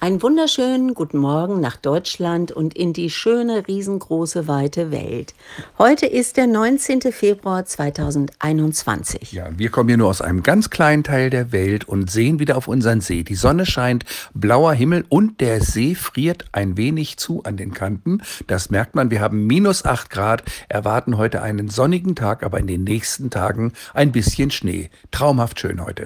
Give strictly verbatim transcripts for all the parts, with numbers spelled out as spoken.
Einen wunderschönen guten Morgen nach Deutschland und in die schöne, riesengroße, weite Welt. Heute ist der neunzehnte Februar zweitausendeinundzwanzig. Ja, wir kommen hier nur aus einem ganz kleinen Teil der Welt und sehen wieder auf unseren See. Die Sonne scheint, blauer Himmel und der See friert ein wenig zu an den Kanten. Das merkt man. Wir haben minus acht Grad, erwarten heute einen sonnigen Tag, aber in den nächsten Tagen ein bisschen Schnee. Traumhaft schön heute.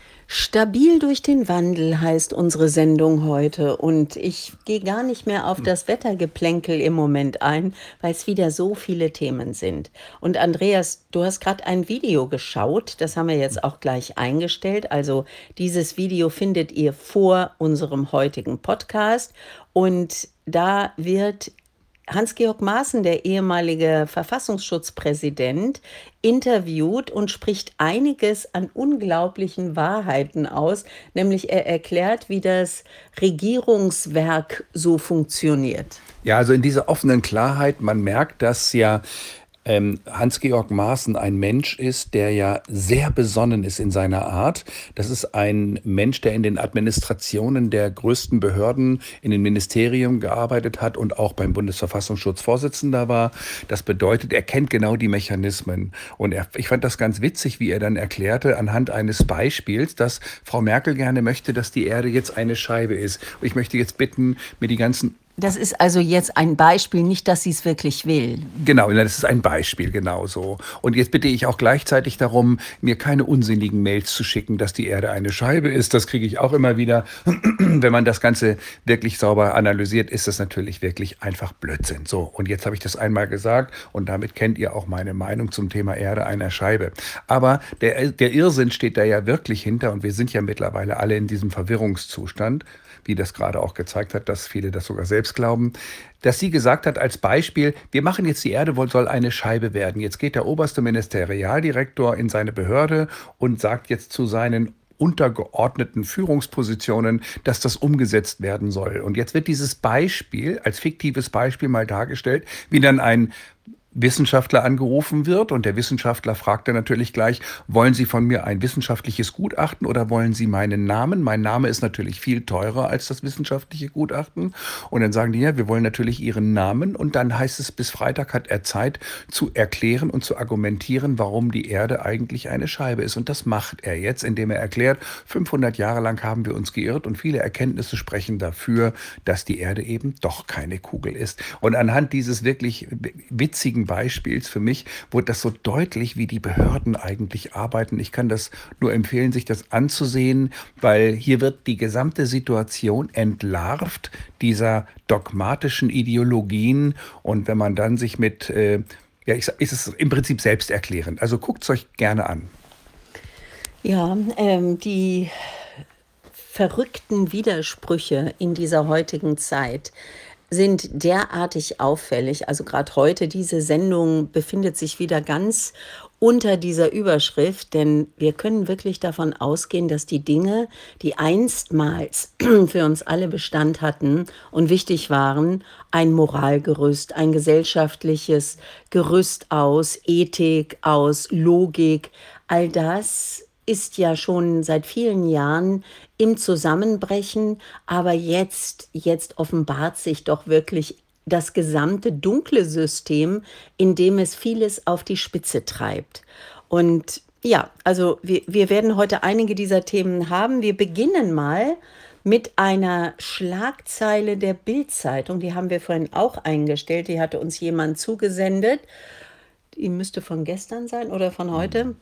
Stabil durch den Wandel heißt unsere Sendung heute und ich gehe gar nicht mehr auf das Wettergeplänkel im Moment ein, weil es wieder so viele Themen sind. Und Andreas, du hast gerade ein Video geschaut, das haben wir jetzt auch gleich eingestellt. Also dieses Video findet ihr vor unserem heutigen Podcast und da wird Hans-Georg Maaßen, der ehemalige Verfassungsschutzpräsident, interviewt und spricht einiges an unglaublichen Wahrheiten aus, nämlich er erklärt, wie das Regierungswerk so funktioniert. Ja, also in dieser offenen Klarheit, man merkt, dass ja ähm, Hans-Georg Maaßen ein Mensch ist, der ja sehr besonnen ist in seiner Art. Das ist ein Mensch, der in den Administrationen der größten Behörden in den Ministerien gearbeitet hat und auch beim Bundesverfassungsschutz Vorsitzender war. Das bedeutet, er kennt genau die Mechanismen. Und er, ich fand das ganz witzig, wie er dann erklärte, anhand eines Beispiels, dass Frau Merkel gerne möchte, dass die Erde jetzt eine Scheibe ist. Und ich möchte jetzt bitten, mir die ganzen Das ist also jetzt ein Beispiel, nicht, dass sie es wirklich will. Genau, das ist ein Beispiel, genau so. Und jetzt bitte ich auch gleichzeitig darum, mir keine unsinnigen Mails zu schicken, dass die Erde eine Scheibe ist. Das kriege ich auch immer wieder. Wenn man das Ganze wirklich sauber analysiert, ist das natürlich wirklich einfach Blödsinn. So, und jetzt habe ich das einmal gesagt und damit kennt ihr auch meine Meinung zum Thema Erde einer Scheibe. Aber der, der Irrsinn steht da ja wirklich hinter und wir sind ja mittlerweile alle in diesem Verwirrungszustand, wie das gerade auch gezeigt hat, dass viele das sogar selbst glauben, dass sie gesagt hat als Beispiel, wir machen jetzt die Erde, soll eine Scheibe werden. Jetzt geht der oberste Ministerialdirektor in seine Behörde und sagt jetzt zu seinen untergeordneten Führungspositionen, dass das umgesetzt werden soll. Und jetzt wird dieses Beispiel als fiktives Beispiel mal dargestellt, wie dann ein Wissenschaftler angerufen wird und der Wissenschaftler fragt dann natürlich gleich, wollen Sie von mir ein wissenschaftliches Gutachten oder wollen Sie meinen Namen? Mein Name ist natürlich viel teurer als das wissenschaftliche Gutachten. Und dann sagen die, ja, wir wollen natürlich Ihren Namen und dann heißt es, bis Freitag hat er Zeit zu erklären und zu argumentieren, warum die Erde eigentlich eine Scheibe ist. Und das macht er jetzt, indem er erklärt, fünfhundert Jahre lang haben wir uns geirrt und viele Erkenntnisse sprechen dafür, dass die Erde eben doch keine Kugel ist. Und anhand dieses wirklich witzigen Beispiels für mich wurde das so deutlich, wie die Behörden eigentlich arbeiten. Ich kann das nur empfehlen, sich das anzusehen, weil hier wird die gesamte Situation entlarvt dieser dogmatischen Ideologien. Und wenn man dann sich mit, äh, ja, ich, ist es im Prinzip selbsterklärend. Also guckt es euch gerne an. Ja, ähm, die verrückten Widersprüche in dieser heutigen Zeit sind derartig auffällig. Also gerade heute, diese Sendung befindet sich wieder ganz unter dieser Überschrift, denn wir können wirklich davon ausgehen, dass die Dinge, die einstmals für uns alle Bestand hatten und wichtig waren, ein Moralgerüst, ein gesellschaftliches Gerüst aus Ethik, aus Logik, all das ist ja schon seit vielen Jahren im Zusammenbrechen, aber jetzt, jetzt offenbart sich doch wirklich das gesamte dunkle System, in dem es vieles auf die Spitze treibt. Und ja, also wir, wir werden heute einige dieser Themen haben. Wir beginnen mal mit einer Schlagzeile der Bild-Zeitung. Die haben wir vorhin auch eingestellt. Die hatte uns jemand zugesendet. Die müsste von gestern sein oder von heute.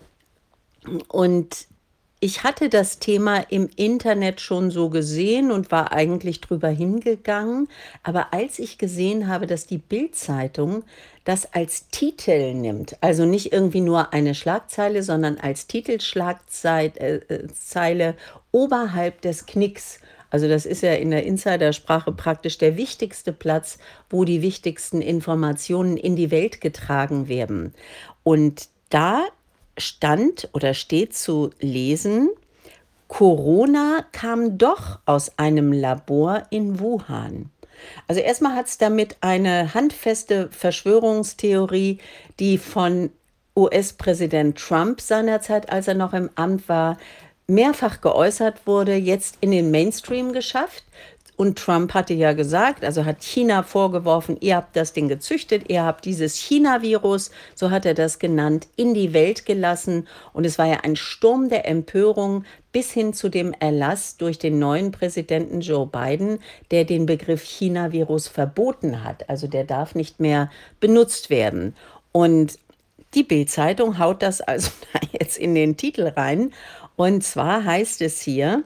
Und ich hatte das Thema im Internet schon so gesehen und war eigentlich drüber hingegangen. Aber als ich gesehen habe, dass die Bild-Zeitung das als Titel nimmt, also nicht irgendwie nur eine Schlagzeile, sondern als Titelschlagzeile äh, Zeile oberhalb des Knicks. Also das ist ja in der Insidersprache praktisch der wichtigste Platz, wo die wichtigsten Informationen in die Welt getragen werden. Und da stand oder steht zu lesen, Corona kam doch aus einem Labor in Wuhan. Also erstmal hat es damit eine handfeste Verschwörungstheorie, die von U S-Präsident Trump seinerzeit, als er noch im Amt war, mehrfach geäußert wurde, jetzt in den Mainstream geschafft. Und Trump hatte ja gesagt, also hat China vorgeworfen, ihr habt das Ding gezüchtet, ihr habt dieses China-Virus, so hat er das genannt, in die Welt gelassen. Und es war ja ein Sturm der Empörung bis hin zu dem Erlass durch den neuen Präsidenten Joe Biden, der den Begriff China-Virus verboten hat. Also der darf nicht mehr benutzt werden. Und die Bild-Zeitung haut das also da jetzt in den Titel rein. Und zwar heißt es hier,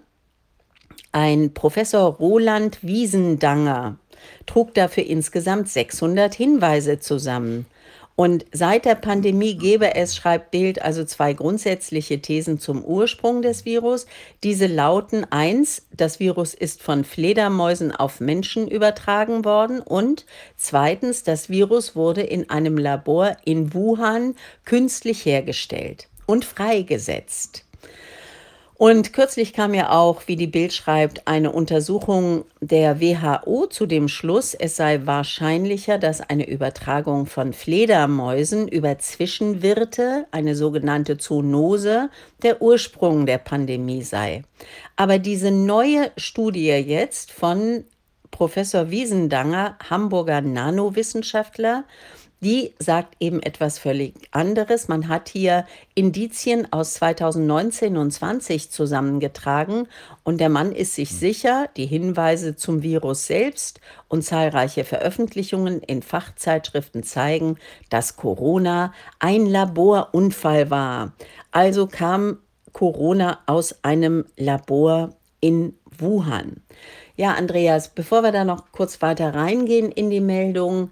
ein Professor Roland Wiesendanger trug dafür insgesamt sechshundert Hinweise zusammen. Und seit der Pandemie gebe es, schreibt Bild, also zwei grundsätzliche Thesen zum Ursprung des Virus. Diese lauten: eins, das Virus ist von Fledermäusen auf Menschen übertragen worden, und zweitens, das Virus wurde in einem Labor in Wuhan künstlich hergestellt und freigesetzt. Und kürzlich kam ja auch, wie die Bild schreibt, eine Untersuchung der W H O zu dem Schluss, es sei wahrscheinlicher, dass eine Übertragung von Fledermäusen über Zwischenwirte, eine sogenannte Zoonose, der Ursprung der Pandemie sei. Aber diese neue Studie jetzt von Professor Wiesendanger, Hamburger Nanowissenschaftler, die sagt eben etwas völlig anderes. Man hat hier Indizien aus zweitausendneunzehn und zwanzig zusammengetragen und der Mann ist sich sicher, die Hinweise zum Virus selbst und zahlreiche Veröffentlichungen in Fachzeitschriften zeigen, dass Corona ein Laborunfall war. Also kam Corona aus einem Labor in Wuhan. Ja, Andreas, bevor wir da noch kurz weiter reingehen in die Meldung,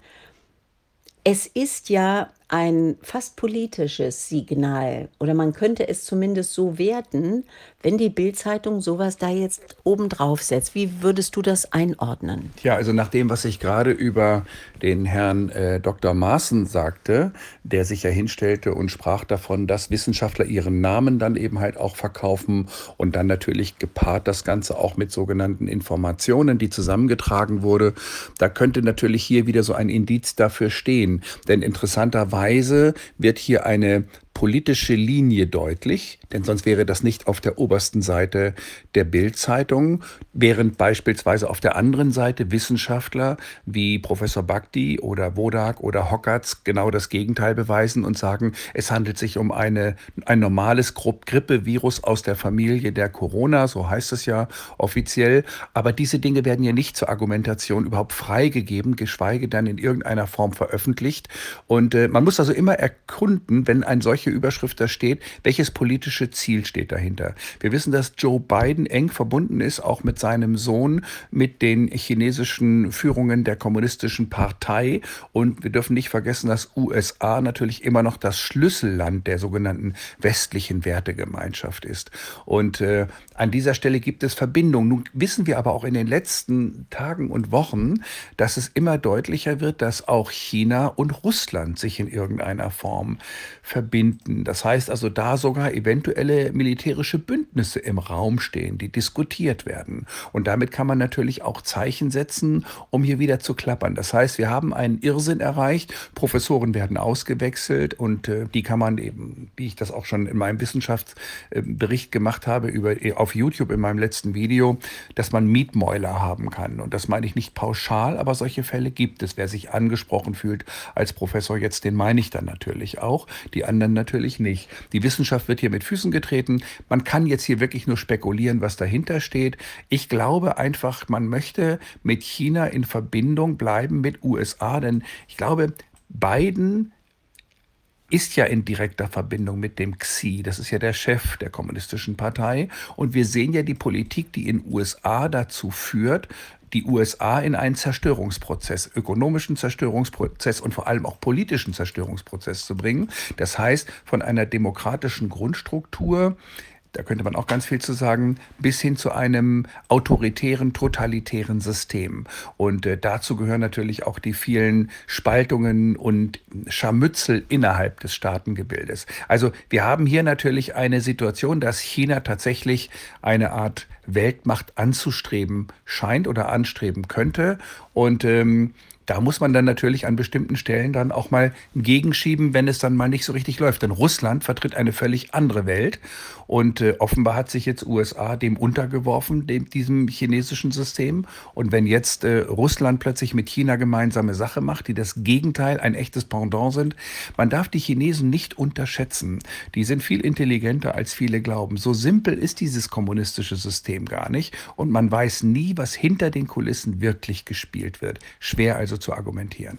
es ist ja ein fast politisches Signal, oder man könnte es zumindest so werten, wenn die Bild-Zeitung sowas da jetzt obendrauf setzt. Wie würdest du das einordnen? Ja, also nach dem, was ich gerade über den Herrn äh, Doktor Maaßen sagte, der sich ja hinstellte und sprach davon, dass Wissenschaftler ihren Namen dann eben halt auch verkaufen und dann natürlich gepaart das Ganze auch mit sogenannten Informationen, die zusammengetragen wurde, da könnte natürlich hier wieder so ein Indiz dafür stehen. Denn interessanterweise wird hier eine politische Linie deutlich, denn sonst wäre das nicht auf der obersten Seite der Bild-Zeitung, während beispielsweise auf der anderen Seite Wissenschaftler wie Professor Bhakdi oder Wodak oder Hockertz genau das Gegenteil beweisen und sagen, es handelt sich um eine, ein normales Grippevirus aus der Familie der Corona, so heißt es ja offiziell, aber diese Dinge werden ja nicht zur Argumentation überhaupt freigegeben, geschweige denn in irgendeiner Form veröffentlicht, und äh, man muss also immer erkunden, wenn ein solcher Überschrift da steht, welches politische Ziel steht dahinter. Wir wissen, dass Joe Biden eng verbunden ist, auch mit seinem Sohn, mit den chinesischen Führungen der kommunistischen Partei, und wir dürfen nicht vergessen, dass U S A natürlich immer noch das Schlüsselland der sogenannten westlichen Wertegemeinschaft ist. Und äh, an dieser Stelle gibt es Verbindungen. Nun wissen wir aber auch in den letzten Tagen und Wochen, dass es immer deutlicher wird, dass auch China und Russland sich in irgendeiner Form verbinden. Das heißt also, da sogar eventuelle militärische Bündnisse im Raum stehen, die diskutiert werden. Und damit kann man natürlich auch Zeichen setzen, um hier wieder zu klappern. Das heißt, wir haben einen Irrsinn erreicht, Professoren werden ausgewechselt, und äh, die kann man eben, wie ich das auch schon in meinem Wissenschaftsbericht gemacht habe, über, auf YouTube in meinem letzten Video, dass man Mietmäuler haben kann. Und das meine ich nicht pauschal, aber solche Fälle gibt es. Wer sich angesprochen fühlt als Professor jetzt, den meine ich dann natürlich auch. Die anderen natürlich nicht. Die Wissenschaft wird hier mit Füßen getreten. Man kann jetzt hier wirklich nur spekulieren, was dahinter steht. Ich glaube einfach, man möchte mit China in Verbindung bleiben mit U S A, denn ich glaube, Biden ist ja in direkter Verbindung mit dem Xi. Das ist ja der Chef der Kommunistischen Partei. Und wir sehen ja die Politik, die in U S A dazu führt, die U S A in einen Zerstörungsprozess, ökonomischen Zerstörungsprozess und vor allem auch politischen Zerstörungsprozess zu bringen. Das heißt, von einer demokratischen Grundstruktur, da könnte man auch ganz viel zu sagen, bis hin zu einem autoritären, totalitären System. Und äh, dazu gehören natürlich auch die vielen Spaltungen und Scharmützel innerhalb des Staatengebildes. Also wir haben hier natürlich eine Situation, dass China tatsächlich eine Art Weltmacht anzustreben scheint oder anstreben könnte. Und ähm, Da muss man dann natürlich an bestimmten Stellen dann auch mal gegenschieben, wenn es dann mal nicht so richtig läuft. Denn Russland vertritt eine völlig andere Welt und äh, offenbar hat sich jetzt U S A dem untergeworfen, dem, diesem chinesischen System. Und wenn jetzt äh, Russland plötzlich mit China gemeinsame Sache macht, die das Gegenteil, ein echtes Pendant sind, man darf die Chinesen nicht unterschätzen. Die sind viel intelligenter, als viele glauben. So simpel ist dieses kommunistische System gar nicht und man weiß nie, was hinter den Kulissen wirklich gespielt wird. Schwer also zu argumentieren.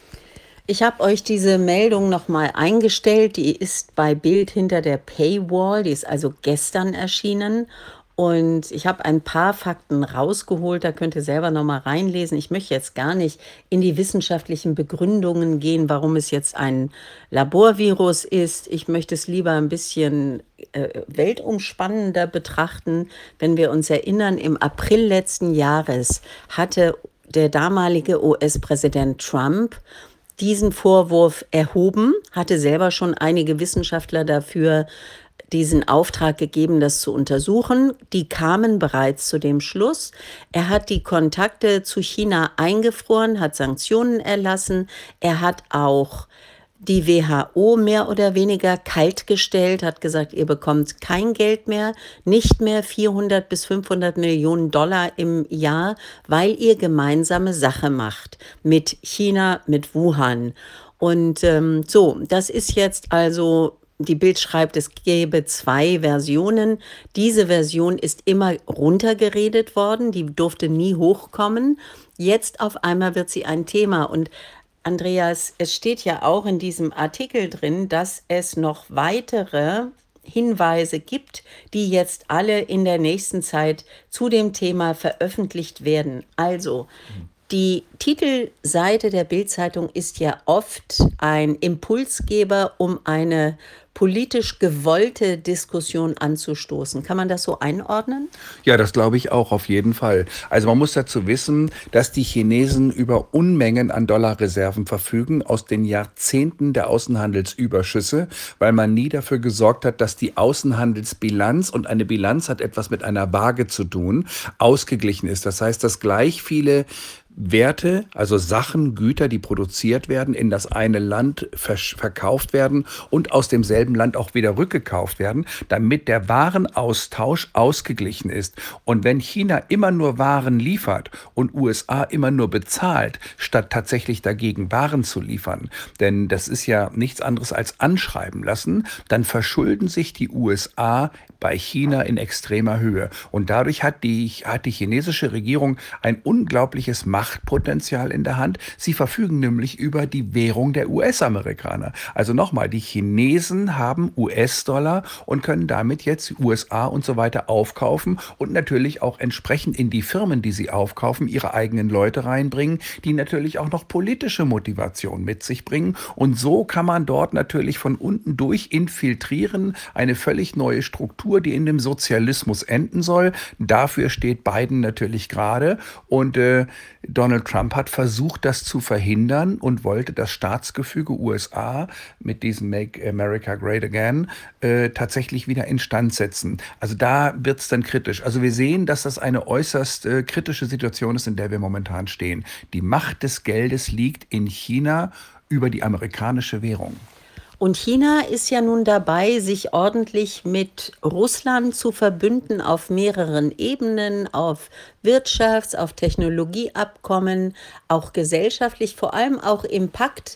Ich habe euch diese Meldung noch mal eingestellt. Die ist bei Bild hinter der Paywall. Die ist also gestern erschienen. Und ich habe ein paar Fakten rausgeholt. Da könnt ihr selber noch mal reinlesen. Ich möchte jetzt gar nicht in die wissenschaftlichen Begründungen gehen, warum es jetzt ein Laborvirus ist. Ich möchte es lieber ein bisschen äh, weltumspannender betrachten. Wenn wir uns erinnern, im April letzten Jahres hatte der damalige U S-Präsident Trump diesen Vorwurf erhoben, hatte selber schon einige Wissenschaftler dafür diesen Auftrag gegeben, das zu untersuchen. Die kamen bereits zu dem Schluss. Er hat die Kontakte zu China eingefroren, hat Sanktionen erlassen. Er hat auch die W H O mehr oder weniger kaltgestellt, hat gesagt, ihr bekommt kein Geld mehr, nicht mehr vierhundert bis fünfhundert Millionen Dollar im Jahr, weil ihr gemeinsame Sache macht mit China, mit Wuhan. Und ähm, so, das ist jetzt also, die Bild schreibt, es gäbe zwei Versionen. Diese Version ist immer runtergeredet worden, die durfte nie hochkommen. Jetzt auf einmal wird sie ein Thema und Andreas, es steht ja auch in diesem Artikel drin, dass es noch weitere Hinweise gibt, die jetzt alle in der nächsten Zeit zu dem Thema veröffentlicht werden. Also, die Titelseite der Bild-Zeitung ist ja oft ein Impulsgeber, um eine politisch gewollte Diskussion anzustoßen. Kann man das so einordnen? Ja, das glaube ich auch auf jeden Fall. Also man muss dazu wissen, dass die Chinesen über Unmengen an Dollarreserven verfügen aus den Jahrzehnten der Außenhandelsüberschüsse, weil man nie dafür gesorgt hat, dass die Außenhandelsbilanz, und eine Bilanz hat etwas mit einer Waage zu tun, ausgeglichen ist. Das heißt, dass gleich viele Werte, also Sachen, Güter, die produziert werden, in das eine Land verkauft werden und aus demselben Land auch wieder rückgekauft werden, damit der Warenaustausch ausgeglichen ist. Und wenn China immer nur Waren liefert und U S A immer nur bezahlt, statt tatsächlich dagegen Waren zu liefern, denn das ist ja nichts anderes als anschreiben lassen, dann verschulden sich die U S A bei China in extremer Höhe. Und dadurch hat die, hat die chinesische Regierung ein unglaubliches Machtpotenzial in der Hand. Sie verfügen nämlich über die Währung der U S-Amerikaner. Also nochmal, die Chinesen haben U S-Dollar und können damit jetzt U S A und so weiter aufkaufen und natürlich auch entsprechend in die Firmen, die sie aufkaufen, ihre eigenen Leute reinbringen, die natürlich auch noch politische Motivation mit sich bringen. Und so kann man dort natürlich von unten durch infiltrieren, eine völlig neue Struktur, die in dem Sozialismus enden soll. Dafür steht Biden natürlich gerade. Und äh, Donald Trump hat versucht, das zu verhindern und wollte das Staatsgefüge U S A mit diesem Make America Great Again äh, tatsächlich wieder instand setzen. Also da wird es dann kritisch. Also wir sehen, dass das eine äußerst äh, kritische Situation ist, in der wir momentan stehen. Die Macht des Geldes liegt in China über die amerikanische Währung. Und China ist ja nun dabei, sich ordentlich mit Russland zu verbünden auf mehreren Ebenen, auf Wirtschafts-, auf Technologieabkommen, auch gesellschaftlich, vor allem auch im Pakt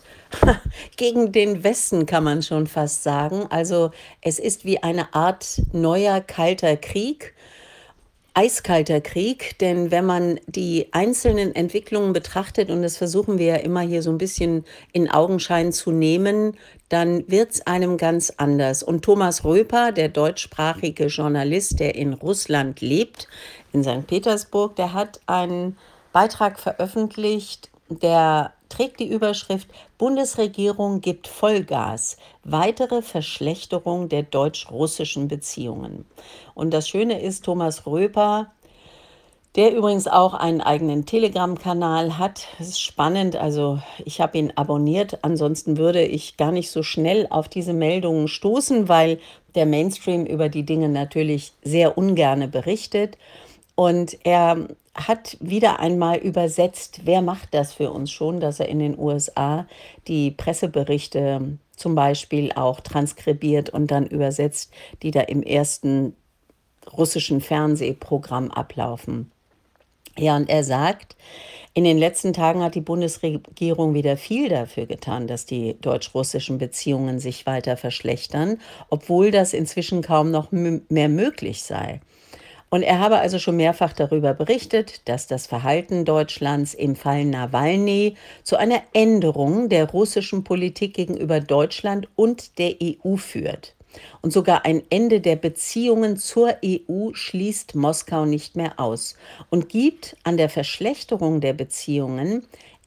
gegen den Westen, kann man schon fast sagen. Also es ist wie eine Art neuer kalter Krieg. Eiskalter Krieg, denn wenn man die einzelnen Entwicklungen betrachtet, und das versuchen wir ja immer hier so ein bisschen in Augenschein zu nehmen, dann wird es einem ganz anders. Und Thomas Röper, der deutschsprachige Journalist, der in Russland lebt, in Sankt Petersburg, der hat einen Beitrag veröffentlicht, der trägt die Überschrift Bundesregierung gibt Vollgas. Weitere Verschlechterung der deutsch-russischen Beziehungen. Und das Schöne ist, Thomas Röper, der übrigens auch einen eigenen Telegram-Kanal hat. Das ist spannend, also ich habe ihn abonniert. Ansonsten würde ich gar nicht so schnell auf diese Meldungen stoßen, weil der Mainstream über die Dinge natürlich sehr ungerne berichtet. Und er hat wieder einmal übersetzt. Wer macht das für uns schon, dass er in den U S A die Presseberichte zum Beispiel auch transkribiert und dann übersetzt, die da im ersten russischen Fernsehprogramm ablaufen. Ja, und er sagt, in den letzten Tagen hat die Bundesregierung wieder viel dafür getan, dass die deutsch-russischen Beziehungen sich weiter verschlechtern, obwohl das inzwischen kaum noch mö- mehr möglich sei. Und er habe also schon mehrfach darüber berichtet, dass das Verhalten Deutschlands im Fall Nawalny zu einer Änderung der russischen Politik gegenüber Deutschland und der E U führt. Und sogar ein Ende der Beziehungen zur E U schließt Moskau nicht mehr aus und gibt an der Verschlechterung der Beziehungen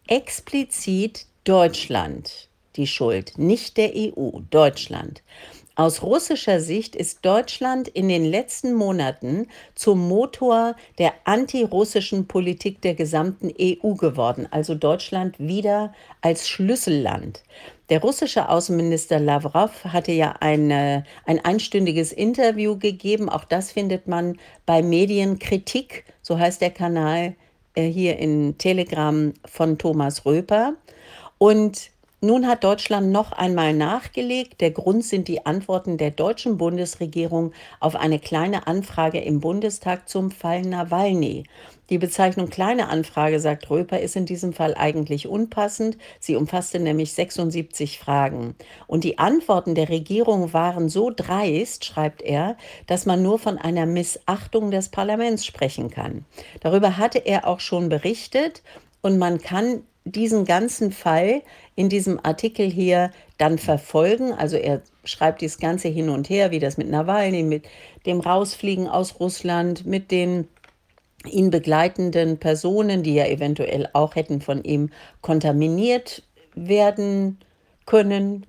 explizit Deutschland die Schuld, nicht der E U, Deutschland. Aus russischer Sicht ist Deutschland in den letzten Monaten zum Motor der antirussischen Politik der gesamten E U geworden, also Deutschland wieder als Schlüsselland. Der russische Außenminister Lavrov hatte ja eine, ein einstündiges Interview gegeben. Auch das findet man bei Medienkritik, so heißt der Kanal äh, hier in Telegram von Thomas Röper. Und nun hat Deutschland noch einmal nachgelegt. Der Grund sind die Antworten der deutschen Bundesregierung auf eine kleine Anfrage im Bundestag zum Fall Nawalny. Die Bezeichnung kleine Anfrage, sagt Röper, ist in diesem Fall eigentlich unpassend. Sie umfasste nämlich sechsundsiebzig Fragen. Und die Antworten der Regierung waren so dreist, schreibt er, dass man nur von einer Missachtung des Parlaments sprechen kann. Darüber hatte er auch schon berichtet und man kann diesen ganzen Fall in diesem Artikel hier dann verfolgen. Also er schreibt dieses Ganze hin und her, wie das mit Nawalny, mit dem Rausfliegen aus Russland, mit den ihn begleitenden Personen, die ja eventuell auch hätten von ihm kontaminiert werden können.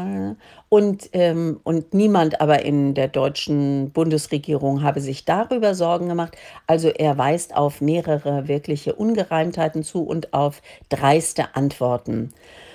Und, ähm, und niemand aber in der deutschen Bundesregierung habe sich darüber Sorgen gemacht. Also er weist auf mehrere wirkliche Ungereimtheiten zu und auf dreiste Antworten.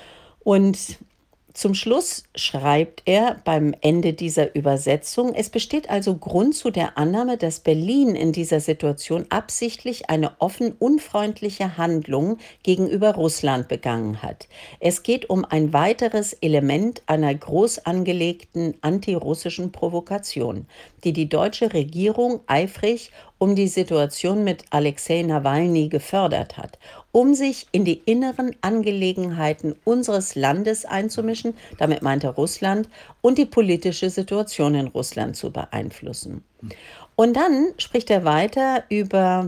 Und zum Schluss schreibt er beim Ende dieser Übersetzung: Es besteht also Grund zu der Annahme, dass Berlin in dieser Situation absichtlich eine offen unfreundliche Handlung gegenüber Russland begangen hat. Es geht um ein weiteres Element einer groß angelegten antirussischen Provokation, die die deutsche Regierung eifrig um die Situation mit Alexei Nawalny gefördert hat, um sich in die inneren Angelegenheiten unseres Landes einzumischen, damit meint er Russland, und die politische Situation in Russland zu beeinflussen. Und dann spricht er weiter über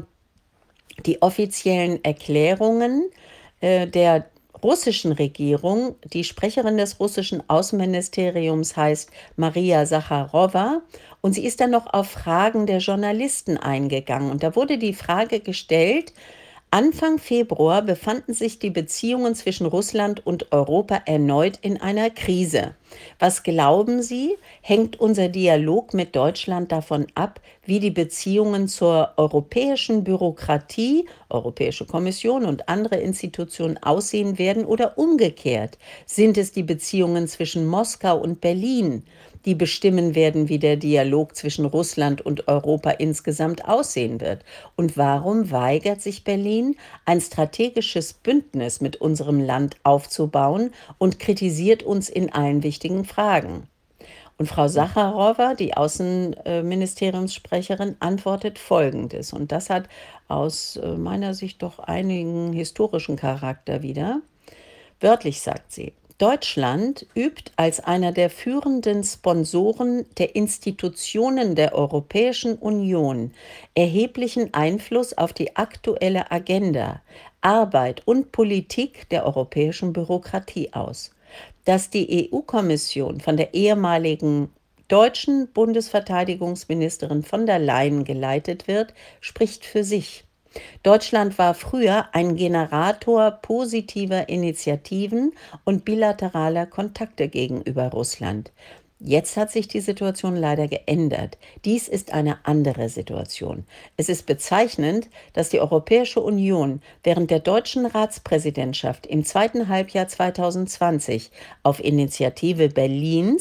die offiziellen Erklärungen äh, der russischen Regierung. Die Sprecherin des russischen Außenministeriums heißt Maria Sacharowa und sie ist dann noch auf Fragen der Journalisten eingegangen. Und da wurde die Frage gestellt: Anfang Februar befanden sich die Beziehungen zwischen Russland und Europa erneut in einer Krise. Was glauben Sie, hängt unser Dialog mit Deutschland davon ab, wie die Beziehungen zur europäischen Bürokratie, Europäische Kommission und andere Institutionen aussehen werden oder umgekehrt? Sind es die Beziehungen zwischen Moskau und Berlin, die bestimmen werden, wie der Dialog zwischen Russland und Europa insgesamt aussehen wird? Und warum weigert sich Berlin, ein strategisches Bündnis mit unserem Land aufzubauen und kritisiert uns in allen wichtigen Fragen? Und Frau Sacharowa, die Außenministeriumssprecherin, antwortet Folgendes. Und das hat aus äh, meiner Sicht doch einigen historischen Charakter wieder. Wörtlich sagt sie: Deutschland übt als einer der führenden Sponsoren der Institutionen der Europäischen Union erheblichen Einfluss auf die aktuelle Agenda, Arbeit und Politik der europäischen Bürokratie aus. Dass die E U-Kommission von der ehemaligen deutschen Bundesverteidigungsministerin von der Leyen geleitet wird, spricht für sich. Deutschland war früher ein Generator positiver Initiativen und bilateraler Kontakte gegenüber Russland. Jetzt hat sich die Situation leider geändert. Dies ist eine andere Situation. Es ist bezeichnend, dass die Europäische Union während der deutschen Ratspräsidentschaft im zweiten Halbjahr zweitausendzwanzig auf Initiative Berlins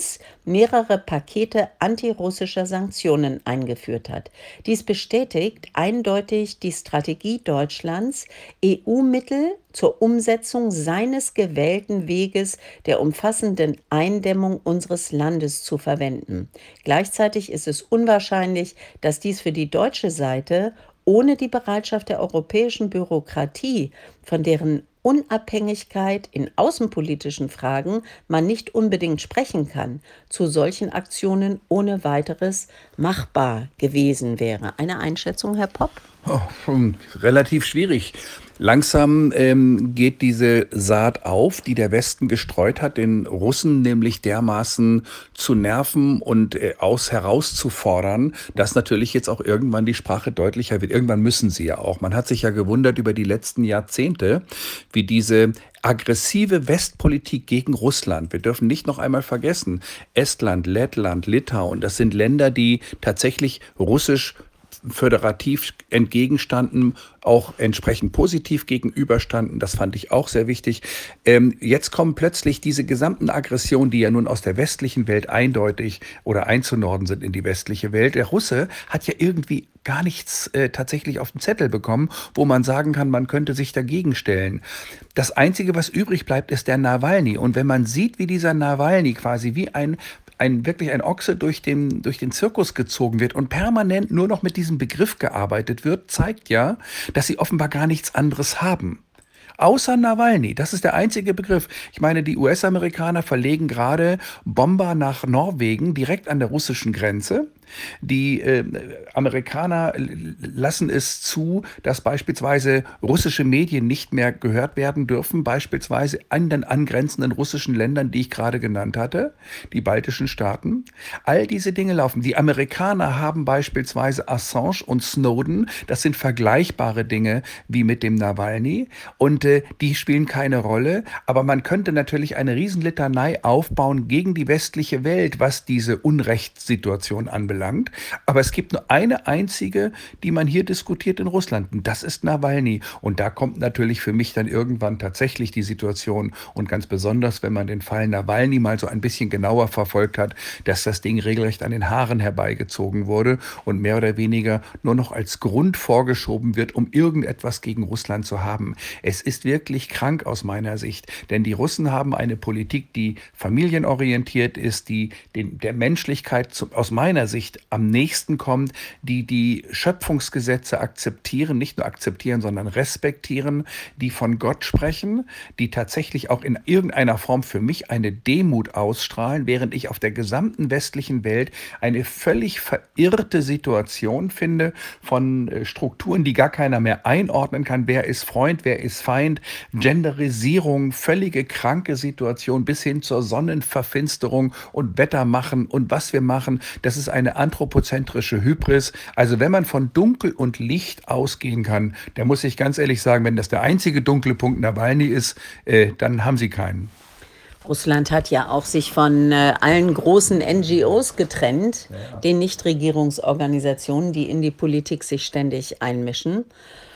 mehrere Pakete antirussischer Sanktionen eingeführt hat. Dies bestätigt eindeutig die Strategie Deutschlands, E U-Mittel zur Umsetzung seines gewählten Weges der umfassenden Eindämmung unseres Landes zu verwenden. Gleichzeitig ist es unwahrscheinlich, dass dies für die deutsche Seite ohne die Bereitschaft der europäischen Bürokratie, von deren Unabhängigkeit in außenpolitischen Fragen man nicht unbedingt sprechen kann, zu solchen Aktionen ohne weiteres machbar gewesen wäre. Eine Einschätzung, Herr Popp? Oh, schon relativ schwierig. Langsam ähm, geht diese Saat auf, die der Westen gestreut hat, den Russen nämlich dermaßen zu nerven und äh, aus herauszufordern, dass natürlich jetzt auch irgendwann die Sprache deutlicher wird. Irgendwann müssen sie ja auch. Man hat sich ja gewundert über die letzten Jahrzehnte, wie diese aggressive Westpolitik gegen Russland. Wir dürfen nicht noch einmal vergessen, Estland, Lettland, Litauen, das sind Länder, die tatsächlich russisch föderativ entgegenstanden, auch entsprechend positiv gegenüberstanden. Das fand ich auch sehr wichtig. Ähm, jetzt kommen plötzlich diese gesamten Aggressionen, die ja nun aus der westlichen Welt eindeutig oder einzunorden sind in die westliche Welt. Der Russe hat ja irgendwie gar nichts äh, tatsächlich auf den Zettel bekommen, wo man sagen kann, man könnte sich dagegen stellen. Das Einzige, was übrig bleibt, ist der Nawalny. Und wenn man sieht, wie dieser Nawalny quasi wie ein ein wirklich ein Ochse durch den, durch den Zirkus gezogen wird und permanent nur noch mit diesem Begriff gearbeitet wird, zeigt ja, dass sie offenbar gar nichts anderes haben. Außer Nawalny, das ist der einzige Begriff. Ich meine, die U S-Amerikaner verlegen gerade Bomber nach Norwegen, direkt an der russischen Grenze. Die äh, Amerikaner lassen es zu, dass beispielsweise russische Medien nicht mehr gehört werden dürfen, beispielsweise an den angrenzenden russischen Ländern, die ich gerade genannt hatte, die baltischen Staaten. All diese Dinge laufen. Die Amerikaner haben beispielsweise Assange und Snowden, das sind vergleichbare Dinge wie mit dem Nawalny und äh, die spielen keine Rolle, aber man könnte natürlich eine Riesenlitanei aufbauen gegen die westliche Welt, was diese Unrechtssituation anbelangt. Aber es gibt nur eine einzige, die man hier diskutiert in Russland. Und das ist Nawalny. Und da kommt natürlich für mich dann irgendwann tatsächlich die Situation. Und ganz besonders, wenn man den Fall Nawalny mal so ein bisschen genauer verfolgt hat, dass das Ding regelrecht an den Haaren herbeigezogen wurde und mehr oder weniger nur noch als Grund vorgeschoben wird, um irgendetwas gegen Russland zu haben. Es ist wirklich krank aus meiner Sicht. Denn die Russen haben eine Politik, die familienorientiert ist, die den, der Menschlichkeit zu, aus meiner Sicht am nächsten kommt, die die Schöpfungsgesetze akzeptieren, nicht nur akzeptieren, sondern respektieren, die von Gott sprechen, die tatsächlich auch in irgendeiner Form für mich eine Demut ausstrahlen, während ich auf der gesamten westlichen Welt eine völlig verirrte Situation finde von Strukturen, die gar keiner mehr einordnen kann. Wer ist Freund, wer ist Feind? Genderisierung, völlige kranke Situation bis hin zur Sonnenverfinsterung und Wettermachen und was wir machen. Das ist eine anthropozentrische Hybris. Also wenn man von Dunkel und Licht ausgehen kann, da muss ich ganz ehrlich sagen, wenn das der einzige dunkle Punkt Nawalny ist, äh, dann haben sie keinen. Russland hat ja auch sich von äh, allen großen N G Os getrennt, ja. Den Nichtregierungsorganisationen, die in die Politik sich ständig einmischen.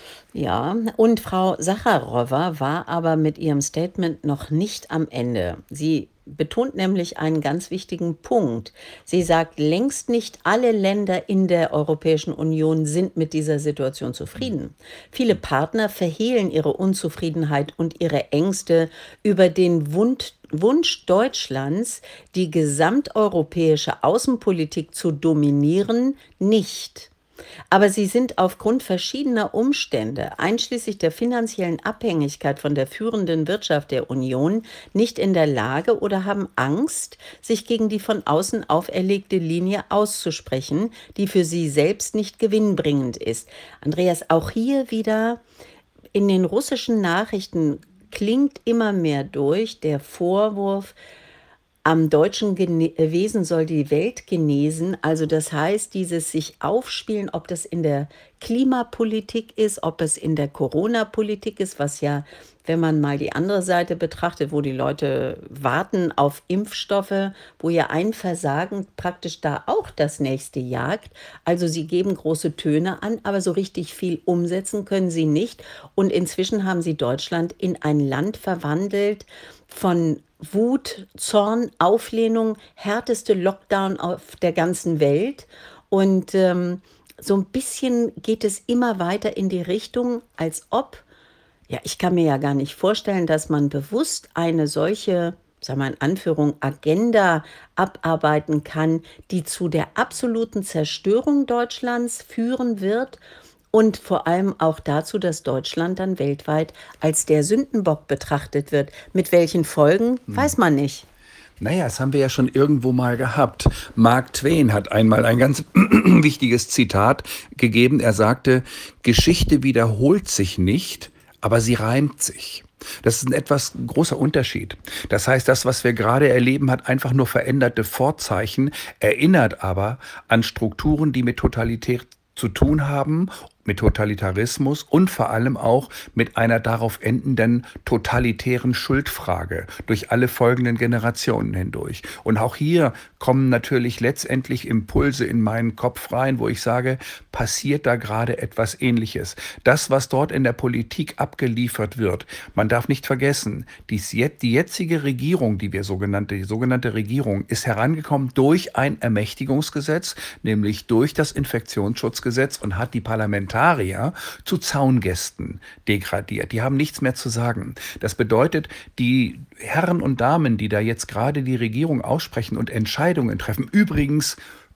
Ja, und Frau Sacharowa war aber mit ihrem Statement noch nicht am Ende. Sie betont nämlich einen ganz wichtigen Punkt. Sie sagt, längst nicht alle Länder in der Europäischen Union sind mit dieser Situation zufrieden. Viele Partner verhehlen ihre Unzufriedenheit und ihre Ängste über den Wund Wunsch Deutschlands, die gesamteuropäische Außenpolitik zu dominieren, nicht. Aber sie sind aufgrund verschiedener Umstände, einschließlich der finanziellen Abhängigkeit von der führenden Wirtschaft der Union, nicht in der Lage oder haben Angst, sich gegen die von außen auferlegte Linie auszusprechen, die für sie selbst nicht gewinnbringend ist. Andreas, auch hier wieder in den russischen Nachrichten klingt immer mehr durch der Vorwurf, am deutschen Gene- Wesen soll die Welt genesen. Also das heißt, dieses sich aufspielen, ob das in der Klimapolitik ist, ob es in der Corona-Politik ist, was ja, wenn man mal die andere Seite betrachtet, wo die Leute warten auf Impfstoffe, wo ja ein Versagen praktisch da auch das nächste jagt. Also sie geben große Töne an, aber so richtig viel umsetzen können sie nicht. Und inzwischen haben sie Deutschland in ein Land verwandelt von Wut, Zorn, Auflehnung, härteste Lockdown auf der ganzen Welt. Und ähm, so ein bisschen geht es immer weiter in die Richtung, als ob, ja, ich kann mir ja gar nicht vorstellen, dass man bewusst eine solche, sagen wir in Anführung, Agenda abarbeiten kann, die zu der absoluten Zerstörung Deutschlands führen wird und vor allem auch dazu, dass Deutschland dann weltweit als der Sündenbock betrachtet wird. Mit welchen Folgen, weiß man nicht. Naja, das haben wir ja schon irgendwo mal gehabt. Mark Twain hat einmal ein ganz wichtiges Zitat gegeben. Er sagte, Geschichte wiederholt sich nicht, aber sie reimt sich. Das ist ein etwas großer Unterschied. Das heißt, das, was wir gerade erleben, hat einfach nur veränderte Vorzeichen, erinnert aber an Strukturen, die mit Totalität zu tun haben, mit Totalitarismus und vor allem auch mit einer darauf endenden totalitären Schuldfrage durch alle folgenden Generationen hindurch. Und auch hier kommen natürlich letztendlich Impulse in meinen Kopf rein, wo ich sage, passiert da gerade etwas Ähnliches. Das, was dort in der Politik abgeliefert wird, man darf nicht vergessen, dies jet- die jetzige Regierung, die wir sogenannte, die sogenannte Regierung, ist herangekommen durch ein Ermächtigungsgesetz, nämlich durch das Infektionsschutzgesetz und hat die Parlamentarier zu Zaungästen degradiert. Die haben nichts mehr zu sagen. Das bedeutet, die Herren und Damen, die da jetzt gerade die Regierung aussprechen und Entscheidungen treffen, übrigens,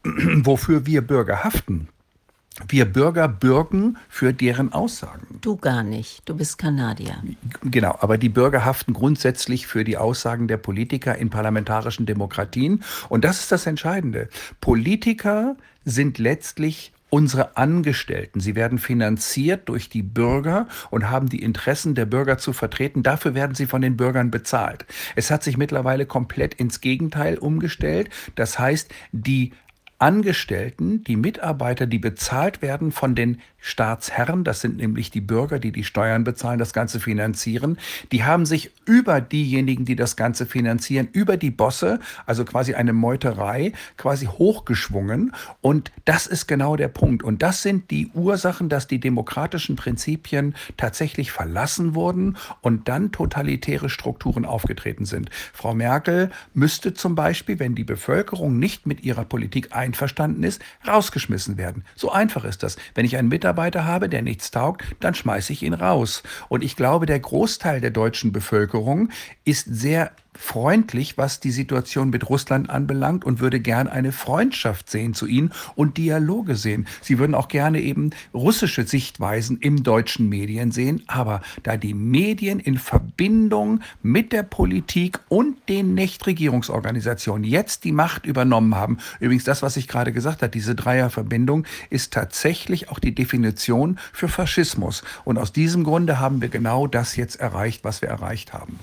wofür wir Bürger haften. Wir Bürger bürgen für deren Aussagen. Du gar nicht, du bist Kanadier. Genau, aber die Bürger haften grundsätzlich für die Aussagen der Politiker in parlamentarischen Demokratien. Und das ist das Entscheidende. Politiker sind letztlich unsere Angestellten. Sie werden finanziert durch die Bürger und haben die Interessen der Bürger zu vertreten. Dafür werden sie von den Bürgern bezahlt. Es hat sich mittlerweile komplett ins Gegenteil umgestellt. Das heißt, die Angestellten, die Mitarbeiter, die bezahlt werden von den Staatsherren, das sind nämlich die Bürger, die die Steuern bezahlen, das Ganze finanzieren, die haben sich über diejenigen, die das Ganze finanzieren, über die Bosse, also quasi eine Meuterei, quasi hochgeschwungen. Und das ist genau der Punkt. Und das sind die Ursachen, dass die demokratischen Prinzipien tatsächlich verlassen wurden und dann totalitäre Strukturen aufgetreten sind. Frau Merkel müsste zum Beispiel, wenn die Bevölkerung nicht mit ihrer Politik einverstanden ist, rausgeschmissen werden. So einfach ist das. Wenn ich einen Mitarbeiter habe, der nichts taugt, dann schmeiße ich ihn raus. Und ich glaube, der Großteil der deutschen Bevölkerung ist sehr freundlich, was die Situation mit Russland anbelangt und würde gern eine Freundschaft sehen zu ihnen und Dialoge sehen. Sie würden auch gerne eben russische Sichtweisen im deutschen Medien sehen, aber da die Medien in Verbindung mit der Politik und den Nichtregierungsorganisationen jetzt die Macht übernommen haben, übrigens das, was ich gerade gesagt habe, diese Dreierverbindung ist tatsächlich auch die Definition für Faschismus. Und aus diesem Grunde haben wir genau das jetzt erreicht, was wir erreicht haben.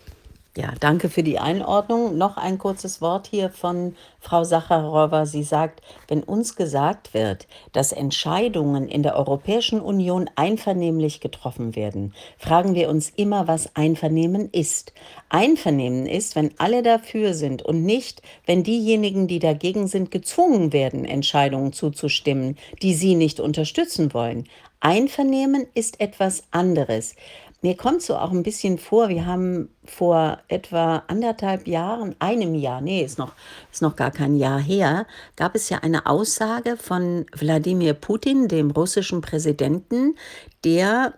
Ja, danke für die Einordnung. Noch ein kurzes Wort hier von Frau Sacharowa. Sie sagt, wenn uns gesagt wird, dass Entscheidungen in der Europäischen Union einvernehmlich getroffen werden, fragen wir uns immer, was Einvernehmen ist. Einvernehmen ist, wenn alle dafür sind und nicht, wenn diejenigen, die dagegen sind, gezwungen werden, Entscheidungen zuzustimmen, die sie nicht unterstützen wollen. Einvernehmen ist etwas anderes. Mir kommt so auch ein bisschen vor, wir haben vor etwa anderthalb Jahren, einem Jahr, nee, ist noch, ist noch gar kein Jahr her, gab es ja eine Aussage von Wladimir Putin, dem russischen Präsidenten, der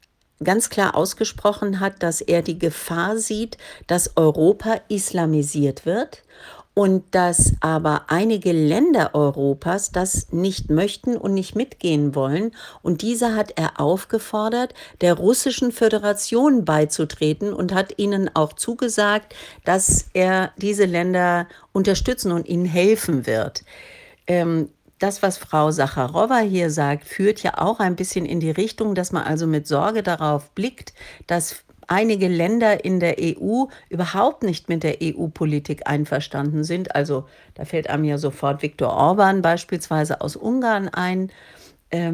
ganz klar ausgesprochen hat, dass er die Gefahr sieht, dass Europa islamisiert wird und dass aber einige Länder Europas das nicht möchten und nicht mitgehen wollen. Und dieser hat er aufgefordert, der Russischen Föderation beizutreten und hat ihnen auch zugesagt, dass er diese Länder unterstützen und ihnen helfen wird. Ähm, Das, was Frau Sacharowa hier sagt, führt ja auch ein bisschen in die Richtung, dass man also mit Sorge darauf blickt, dass einige Länder in der E U überhaupt nicht mit der E U-Politik einverstanden sind. Also da fällt einem ja sofort Viktor Orban beispielsweise aus Ungarn ein. Ähm,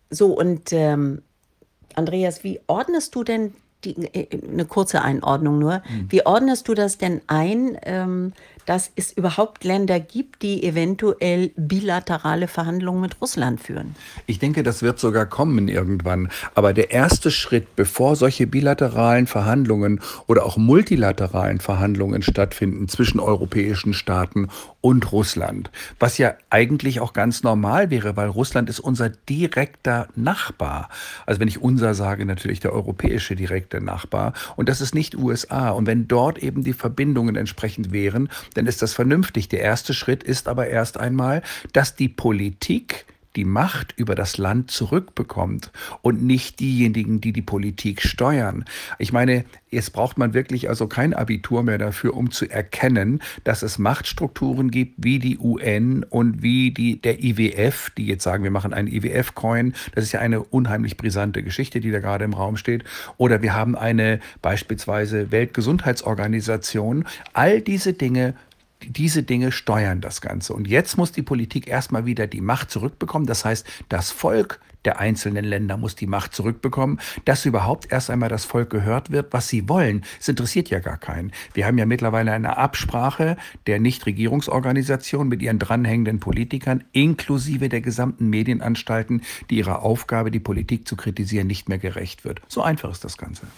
So, und ähm, Andreas, wie ordnest du denn die, äh, eine kurze Einordnung nur, Hm. wie ordnest du das denn ein, ähm, dass es überhaupt Länder gibt, die eventuell bilaterale Verhandlungen mit Russland führen? Ich denke, das wird sogar kommen irgendwann. Aber der erste Schritt, bevor solche bilateralen Verhandlungen oder auch multilateralen Verhandlungen stattfinden zwischen europäischen Staaten und Russland, was ja eigentlich auch ganz normal wäre, weil Russland ist unser direkter Nachbar. Also wenn ich unser sage, natürlich der europäische direkte Nachbar. Und das ist nicht U S A. Und wenn dort eben die Verbindungen entsprechend wären, dann ist das vernünftig. Der erste Schritt ist aber erst einmal, dass die Politik die Macht über das Land zurückbekommt und nicht diejenigen, die die Politik steuern. Ich meine, jetzt braucht man wirklich also kein Abitur mehr dafür, um zu erkennen, dass es Machtstrukturen gibt wie die U N und wie die, der I W F, die jetzt sagen, wir machen einen I W F-Coin. Das ist ja eine unheimlich brisante Geschichte, die da gerade im Raum steht. Oder wir haben eine beispielsweise Weltgesundheitsorganisation. All diese Dinge Diese Dinge steuern das Ganze. Und jetzt muss die Politik erstmal wieder die Macht zurückbekommen. Das heißt, das Volk der einzelnen Länder muss die Macht zurückbekommen, dass überhaupt erst einmal das Volk gehört wird, was sie wollen. Es interessiert ja gar keinen. Wir haben ja mittlerweile eine Absprache der Nichtregierungsorganisationen mit ihren dranhängenden Politikern, inklusive der gesamten Medienanstalten, die ihrer Aufgabe, die Politik zu kritisieren, nicht mehr gerecht wird. So einfach ist das Ganze.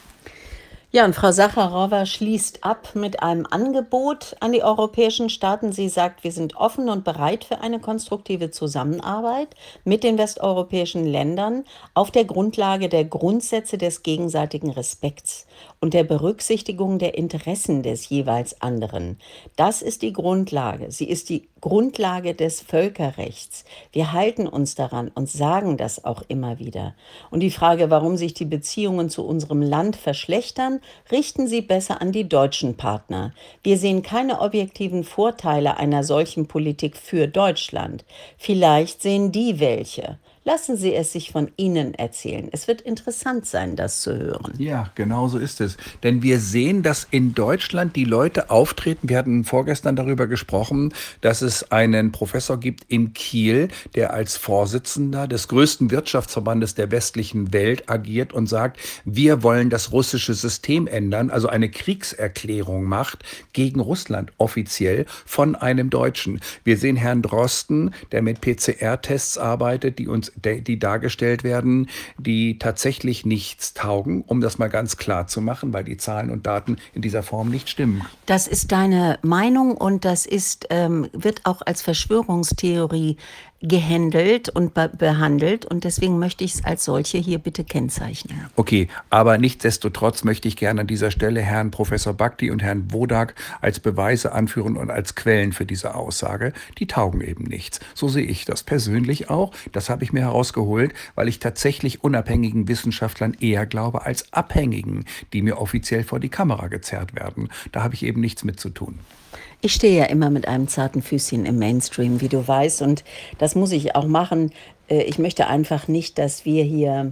Ja, und Frau Sacharowa schließt ab mit einem Angebot an die europäischen Staaten. Sie sagt, wir sind offen und bereit für eine konstruktive Zusammenarbeit mit den westeuropäischen Ländern auf der Grundlage der Grundsätze des gegenseitigen Respekts und der Berücksichtigung der Interessen des jeweils anderen. Das ist die Grundlage. Sie ist die Grundlage des Völkerrechts. Wir halten uns daran und sagen das auch immer wieder. Und die Frage, warum sich die Beziehungen zu unserem Land verschlechtern, richten Sie besser an die deutschen Partner. Wir sehen keine objektiven Vorteile einer solchen Politik für Deutschland. Vielleicht sehen die welche. Lassen Sie es sich von Ihnen erzählen. Es wird interessant sein, das zu hören. Ja, genau so ist es. Denn wir sehen, dass in Deutschland die Leute auftreten. Wir hatten vorgestern darüber gesprochen, dass es einen Professor gibt in Kiel, der als Vorsitzender des größten Wirtschaftsverbandes der westlichen Welt agiert und sagt, wir wollen das russische System ändern, also eine Kriegserklärung macht gegen Russland offiziell von einem Deutschen. Wir sehen Herrn Drosten, der mit P C R-Tests arbeitet, die uns die dargestellt werden, die tatsächlich nichts taugen, um das mal ganz klar zu machen, weil die Zahlen und Daten in dieser Form nicht stimmen. Das ist deine Meinung und das ist, ähm, wird auch als Verschwörungstheorie gehandelt und be behandelt und deswegen möchte ich es als solche hier bitte kennzeichnen. Okay, aber nichtsdestotrotz möchte ich gerne an dieser Stelle Herrn Professor Bhakdi und Herrn Wodak als Beweise anführen und als Quellen für diese Aussage. Die taugen eben nichts. So sehe ich das persönlich auch. Das habe ich mir herausgeholt, weil ich tatsächlich unabhängigen Wissenschaftlern eher glaube als abhängigen, die mir offiziell vor die Kamera gezerrt werden. Da habe ich eben nichts mit zu tun. Ich stehe ja immer mit einem zarten Füßchen im Mainstream, wie du weißt, und das muss ich auch machen. Äh, Ich möchte einfach nicht, dass wir hier,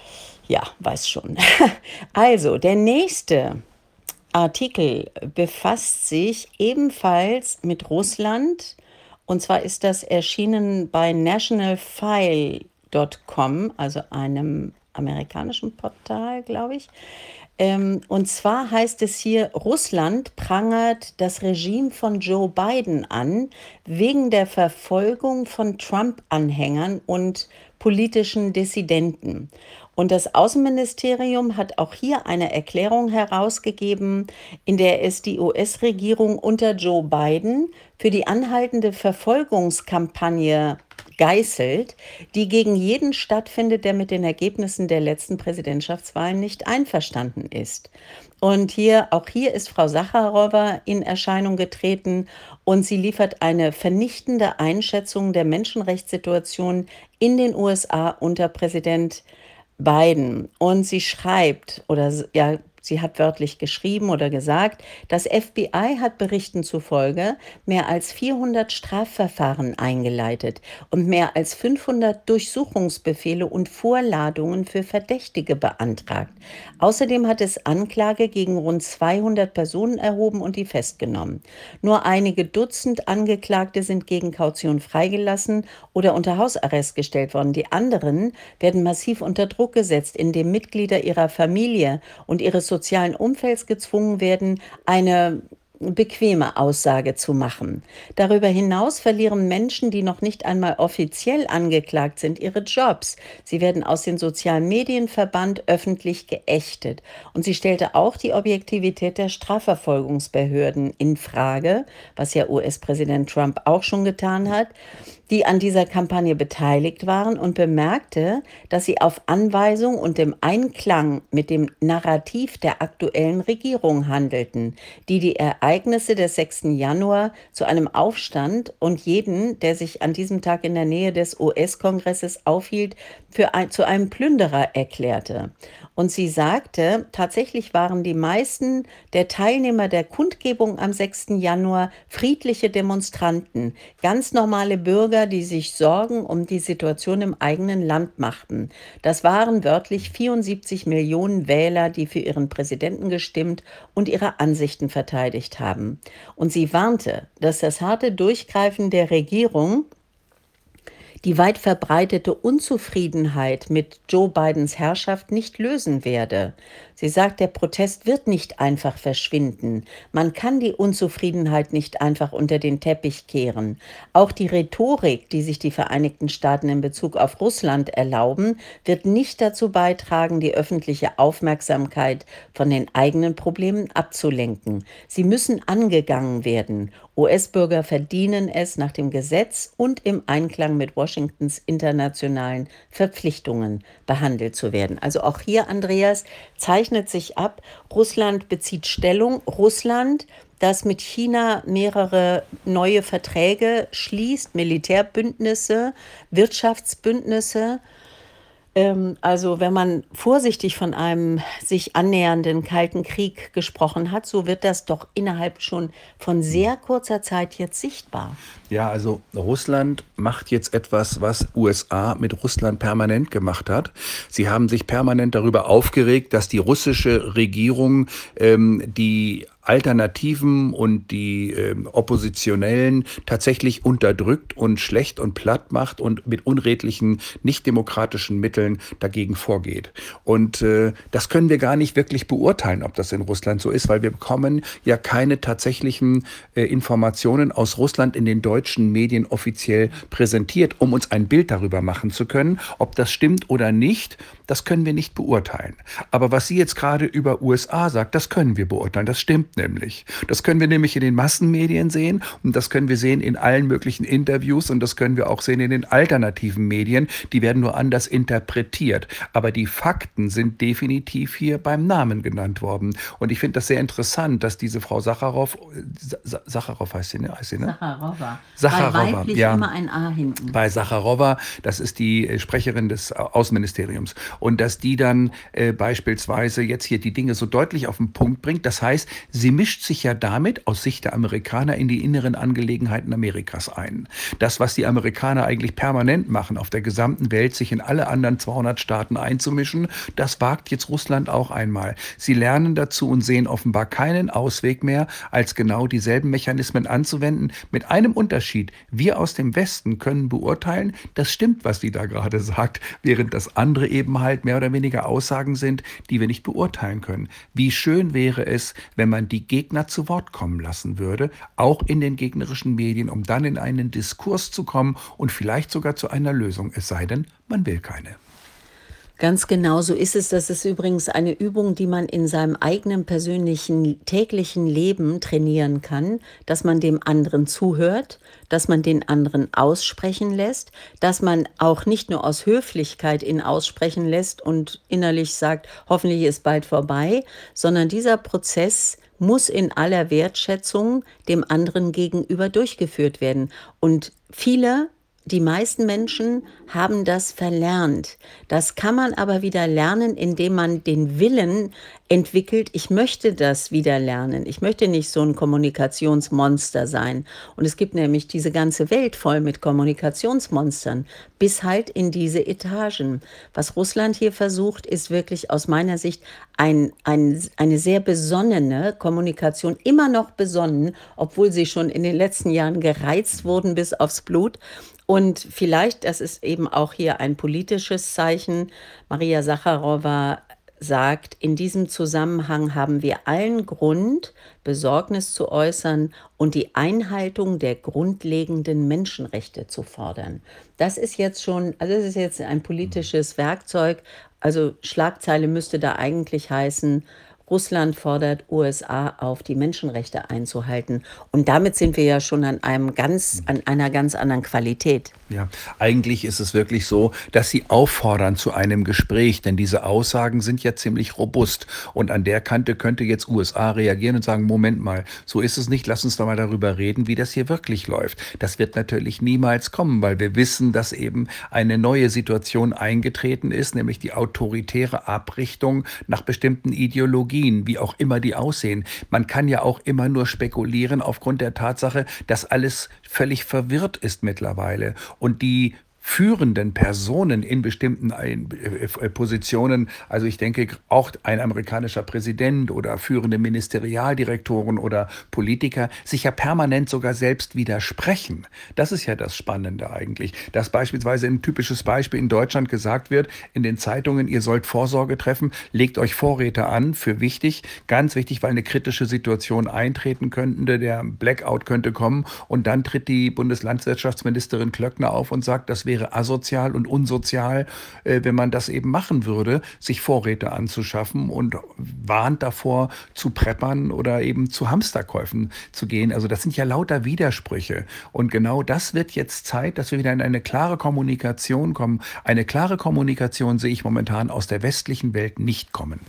ja, weiß schon. Also, der nächste Artikel befasst sich ebenfalls mit Russland. Und zwar ist das erschienen bei nationalfile Punkt com, also einem amerikanischen Portal, glaube ich. Ähm, und zwar heißt es hier, Russland prangert das Regime von Joe Biden an, wegen der Verfolgung von Trump-Anhängern und politischen Dissidenten. Und das Außenministerium hat auch hier eine Erklärung herausgegeben, in der es die U S-Regierung unter Joe Biden für die anhaltende Verfolgungskampagne geißelt, die gegen jeden stattfindet, der mit den Ergebnissen der letzten Präsidentschaftswahlen nicht einverstanden ist. Und hier, auch hier ist Frau Sacharowa in Erscheinung getreten und sie liefert eine vernichtende Einschätzung der Menschenrechtssituation in den U S A unter Präsident Biden. Und sie schreibt oder ja, Sie hat wörtlich geschrieben oder gesagt, das F B I hat Berichten zufolge mehr als vierhundert Strafverfahren eingeleitet und mehr als fünfhundert Durchsuchungsbefehle und Vorladungen für Verdächtige beantragt. Außerdem hat es Anklage gegen rund zweihundert Personen erhoben und die festgenommen. Nur einige Dutzend Angeklagte sind gegen Kaution freigelassen oder unter Hausarrest gestellt worden. Die anderen werden massiv unter Druck gesetzt, indem Mitglieder ihrer Familie und ihres sozialen Umfelds gezwungen werden, eine bequeme Aussage zu machen. Darüber hinaus verlieren Menschen, die noch nicht einmal offiziell angeklagt sind, ihre Jobs. Sie werden aus den sozialen Medien verbannt, öffentlich geächtet. Und sie stellte auch die Objektivität der Strafverfolgungsbehörden in Frage, was ja U S-Präsident Trump auch schon getan hat, die an dieser Kampagne beteiligt waren, und bemerkte, dass sie auf Anweisung und im Einklang mit dem Narrativ der aktuellen Regierung handelten, die die Ereignisse des sechsten Januar zu einem Aufstand und jeden, der sich an diesem Tag in der Nähe des U S-Kongresses aufhielt, für ein, zu einem Plünderer erklärte. Und sie sagte, tatsächlich waren die meisten der Teilnehmer der Kundgebung am sechsten Januar friedliche Demonstranten, ganz normale Bürger, die sich Sorgen um die Situation im eigenen Land machten. Das waren wörtlich vierundsiebzig Millionen Wähler, die für ihren Präsidenten gestimmt und ihre Ansichten verteidigt haben. Und sie warnte, dass das harte Durchgreifen der Regierung die weit verbreitete Unzufriedenheit mit Joe Bidens Herrschaft nicht lösen werde. Sie sagt, der Protest wird nicht einfach verschwinden. Man kann die Unzufriedenheit nicht einfach unter den Teppich kehren. Auch die Rhetorik, die sich die Vereinigten Staaten in Bezug auf Russland erlauben, wird nicht dazu beitragen, die öffentliche Aufmerksamkeit von den eigenen Problemen abzulenken. Sie müssen angegangen werden. U S-Bürger verdienen es, nach dem Gesetz und im Einklang mit Washingtons internationalen Verpflichtungen behandelt zu werden. Also auch hier, Andreas, zeichnet sich ab, Russland bezieht Stellung. Russland, das mit China mehrere neue Verträge schließt, Militärbündnisse, Wirtschaftsbündnisse. Also wenn man vorsichtig von einem sich annähernden Kalten Krieg gesprochen hat, so wird das doch innerhalb schon von sehr kurzer Zeit jetzt sichtbar. Ja, also Russland macht jetzt etwas, was U S A mit Russland permanent gemacht hat. Sie haben sich permanent darüber aufgeregt, dass die russische Regierung ähm, die Alternativen und die äh, Oppositionellen tatsächlich unterdrückt und schlecht und platt macht und mit unredlichen, nicht demokratischen Mitteln dagegen vorgeht. Und äh, das können wir gar nicht wirklich beurteilen, ob das in Russland so ist, weil wir bekommen ja keine tatsächlichen äh, Informationen aus Russland in den deutschen Medien offiziell präsentiert, um uns ein Bild darüber machen zu können. Ob das stimmt oder nicht, das können wir nicht beurteilen. Aber was sie jetzt gerade über U S A sagt, das können wir beurteilen. Das stimmt nämlich. Das können wir nämlich in den Massenmedien sehen und das können wir sehen in allen möglichen Interviews und das können wir auch sehen in den alternativen Medien. Die werden nur anders interpretiert. Aber die Fakten sind definitiv hier beim Namen genannt worden. Und ich finde das sehr interessant, dass diese Frau Sacharow, Sacharow heißt sie, ne? Heißt sie, ne? Sacharowa. Sacharowa, Bei weiblich ja. immer ein A hinten. Bei Sacharowa, das ist die Sprecherin des Außenministeriums. Und dass die dann äh, beispielsweise jetzt hier die Dinge so deutlich auf den Punkt bringt. Das heißt, sie mischt sich ja damit aus Sicht der Amerikaner in die inneren Angelegenheiten Amerikas ein. Das, was die Amerikaner eigentlich permanent machen, auf der gesamten Welt, sich in alle anderen zweihundert Staaten einzumischen, das wagt jetzt Russland auch einmal. Sie lernen dazu und sehen offenbar keinen Ausweg mehr, als genau dieselben Mechanismen anzuwenden, mit einem Unterschied. Wir aus dem Westen können beurteilen, das stimmt, was sie da gerade sagt, während das andere eben halt mehr oder weniger Aussagen sind, die wir nicht beurteilen können. Wie schön wäre es, wenn man die Gegner zu Wort kommen lassen würde, auch in den gegnerischen Medien, um dann in einen Diskurs zu kommen und vielleicht sogar zu einer Lösung, es sei denn, man will keine. Ganz genau so ist es. Das ist übrigens eine Übung, die man in seinem eigenen persönlichen täglichen Leben trainieren kann, dass man dem anderen zuhört, dass man den anderen aussprechen lässt, dass man auch nicht nur aus Höflichkeit ihn aussprechen lässt und innerlich sagt, hoffentlich ist bald vorbei, sondern dieser Prozess muss in aller Wertschätzung dem anderen gegenüber durchgeführt werden. Und viele Die meisten Menschen haben das verlernt. Das kann man aber wieder lernen, indem man den Willen entwickelt, ich möchte das wieder lernen. Ich möchte nicht so ein Kommunikationsmonster sein. Und es gibt nämlich diese ganze Welt voll mit Kommunikationsmonstern, bis halt in diese Etagen. Was Russland hier versucht, ist wirklich aus meiner Sicht ein ein eine sehr besonnene Kommunikation, immer noch besonnen, obwohl sie schon in den letzten Jahren gereizt wurden bis aufs Blut. Und vielleicht, das ist eben auch hier ein politisches Zeichen, Maria Sacharowa sagt: „In diesem Zusammenhang haben wir allen Grund, Besorgnis zu äußern und die Einhaltung der grundlegenden Menschenrechte zu fordern.“ Das ist jetzt schon, also, das ist jetzt ein politisches Werkzeug. Also, Schlagzeile müsste da eigentlich heißen: „Russland fordert U S A auf, die Menschenrechte einzuhalten.“ Und damit sind wir ja schon an einem ganz an einer ganz anderen Qualität. Ja, eigentlich ist es wirklich so, dass sie auffordern zu einem Gespräch, denn diese Aussagen sind ja ziemlich robust. Und an der Kante könnte jetzt U S A reagieren und sagen, Moment mal, so ist es nicht, lass uns doch mal darüber reden, wie das hier wirklich läuft. Das wird natürlich niemals kommen, weil wir wissen, dass eben eine neue Situation eingetreten ist, nämlich die autoritäre Abrichtung nach bestimmten Ideologien, wie auch immer die aussehen. Man kann ja auch immer nur spekulieren aufgrund der Tatsache, dass alles völlig verwirrt ist mittlerweile. Und die führenden Personen in bestimmten ein- äh, Positionen, also ich denke auch ein amerikanischer Präsident oder führende Ministerialdirektoren oder Politiker, sich ja permanent sogar selbst widersprechen. Das ist ja das Spannende eigentlich, dass beispielsweise ein typisches Beispiel in Deutschland gesagt wird, in den Zeitungen, ihr sollt Vorsorge treffen, legt euch Vorräte an, für wichtig, ganz wichtig, weil eine kritische Situation eintreten könnte, der Blackout könnte kommen und dann tritt die Bundeslandwirtschaftsministerin Klöckner auf und sagt, das wäre asozial und unsozial, äh, wenn man das eben machen würde, sich Vorräte anzuschaffen und warnt davor, zu preppern oder eben zu Hamsterkäufen zu gehen. Also das sind ja lauter Widersprüche. Und genau das wird jetzt Zeit, dass wir wieder in eine klare Kommunikation kommen. Eine klare Kommunikation sehe ich momentan aus der westlichen Welt nicht kommen.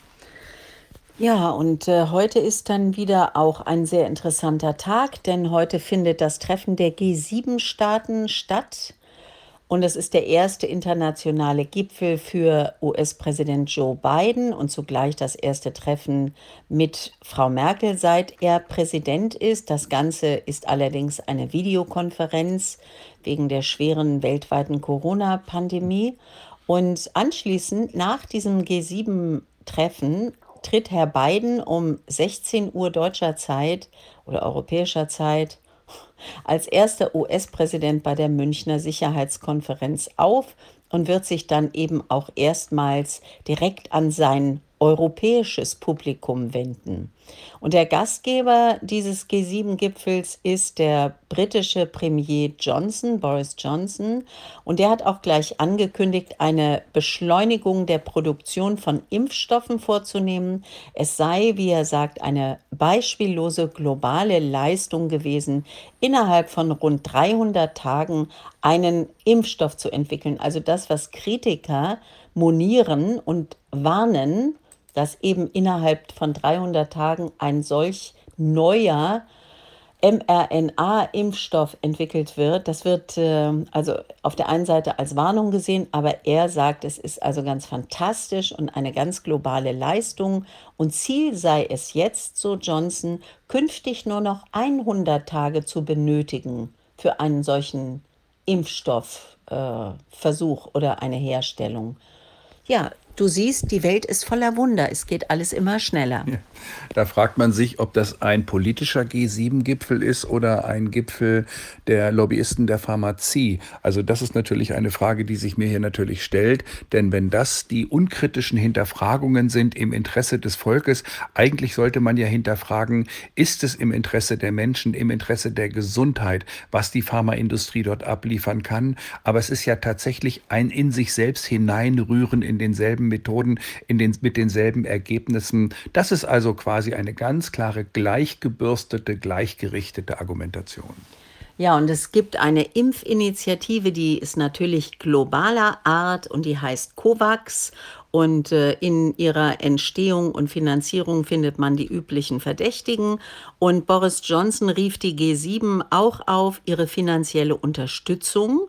Ja, und äh, heute ist dann wieder auch ein sehr interessanter Tag, denn heute findet das Treffen der G sieben Staaten statt. Und es ist der erste internationale Gipfel für U S-Präsident Joe Biden und zugleich das erste Treffen mit Frau Merkel, seit er Präsident ist. Das Ganze ist allerdings eine Videokonferenz wegen der schweren weltweiten Corona-Pandemie. Und anschließend, nach diesem G sieben-Treffen, tritt Herr Biden um sechzehn Uhr deutscher Zeit oder europäischer Zeit als erster U S-Präsident bei der Münchner Sicherheitskonferenz auf und wird sich dann eben auch erstmals direkt an sein europäisches Publikum wenden. Und der Gastgeber dieses G sieben-Gipfels ist der britische Premier Johnson, Boris Johnson. Und der hat auch gleich angekündigt, eine Beschleunigung der Produktion von Impfstoffen vorzunehmen. Es sei, wie er sagt, eine beispiellose globale Leistung gewesen, innerhalb von rund dreihundert Tagen einen Impfstoff zu entwickeln. Also das, was Kritiker monieren und warnen, dass eben innerhalb von dreihundert Tagen ein solch neuer mRNA-Impfstoff entwickelt wird. Das wird äh, also auf der einen Seite als Warnung gesehen, aber er sagt, es ist also ganz fantastisch und eine ganz globale Leistung. Und Ziel sei es jetzt, so Johnson, künftig nur noch hundert Tage zu benötigen für einen solchen Impfstoffversuch äh, Versuch oder eine Herstellung. Ja, du siehst, die Welt ist voller Wunder. Es geht alles immer schneller. Ja. Da fragt man sich, ob das ein politischer G sieben-Gipfel ist oder ein Gipfel der Lobbyisten der Pharmazie. Also das ist natürlich eine Frage, die sich mir hier natürlich stellt. Denn wenn das die unkritischen Hinterfragungen sind im Interesse des Volkes, eigentlich sollte man ja hinterfragen, ist es im Interesse der Menschen, im Interesse der Gesundheit, was die Pharmaindustrie dort abliefern kann. Aber es ist ja tatsächlich ein in sich selbst hineinrühren in denselben Methoden, in den, mit denselben Ergebnissen. Das ist also quasi eine ganz klare, gleichgebürstete, gleichgerichtete Argumentation. Ja, und es gibt eine Impfinitiative, die ist natürlich globaler Art und die heißt COVAX. Und äh, in ihrer Entstehung und Finanzierung findet man die üblichen Verdächtigen. Und Boris Johnson rief die G sieben auch auf, ihre finanzielle Unterstützung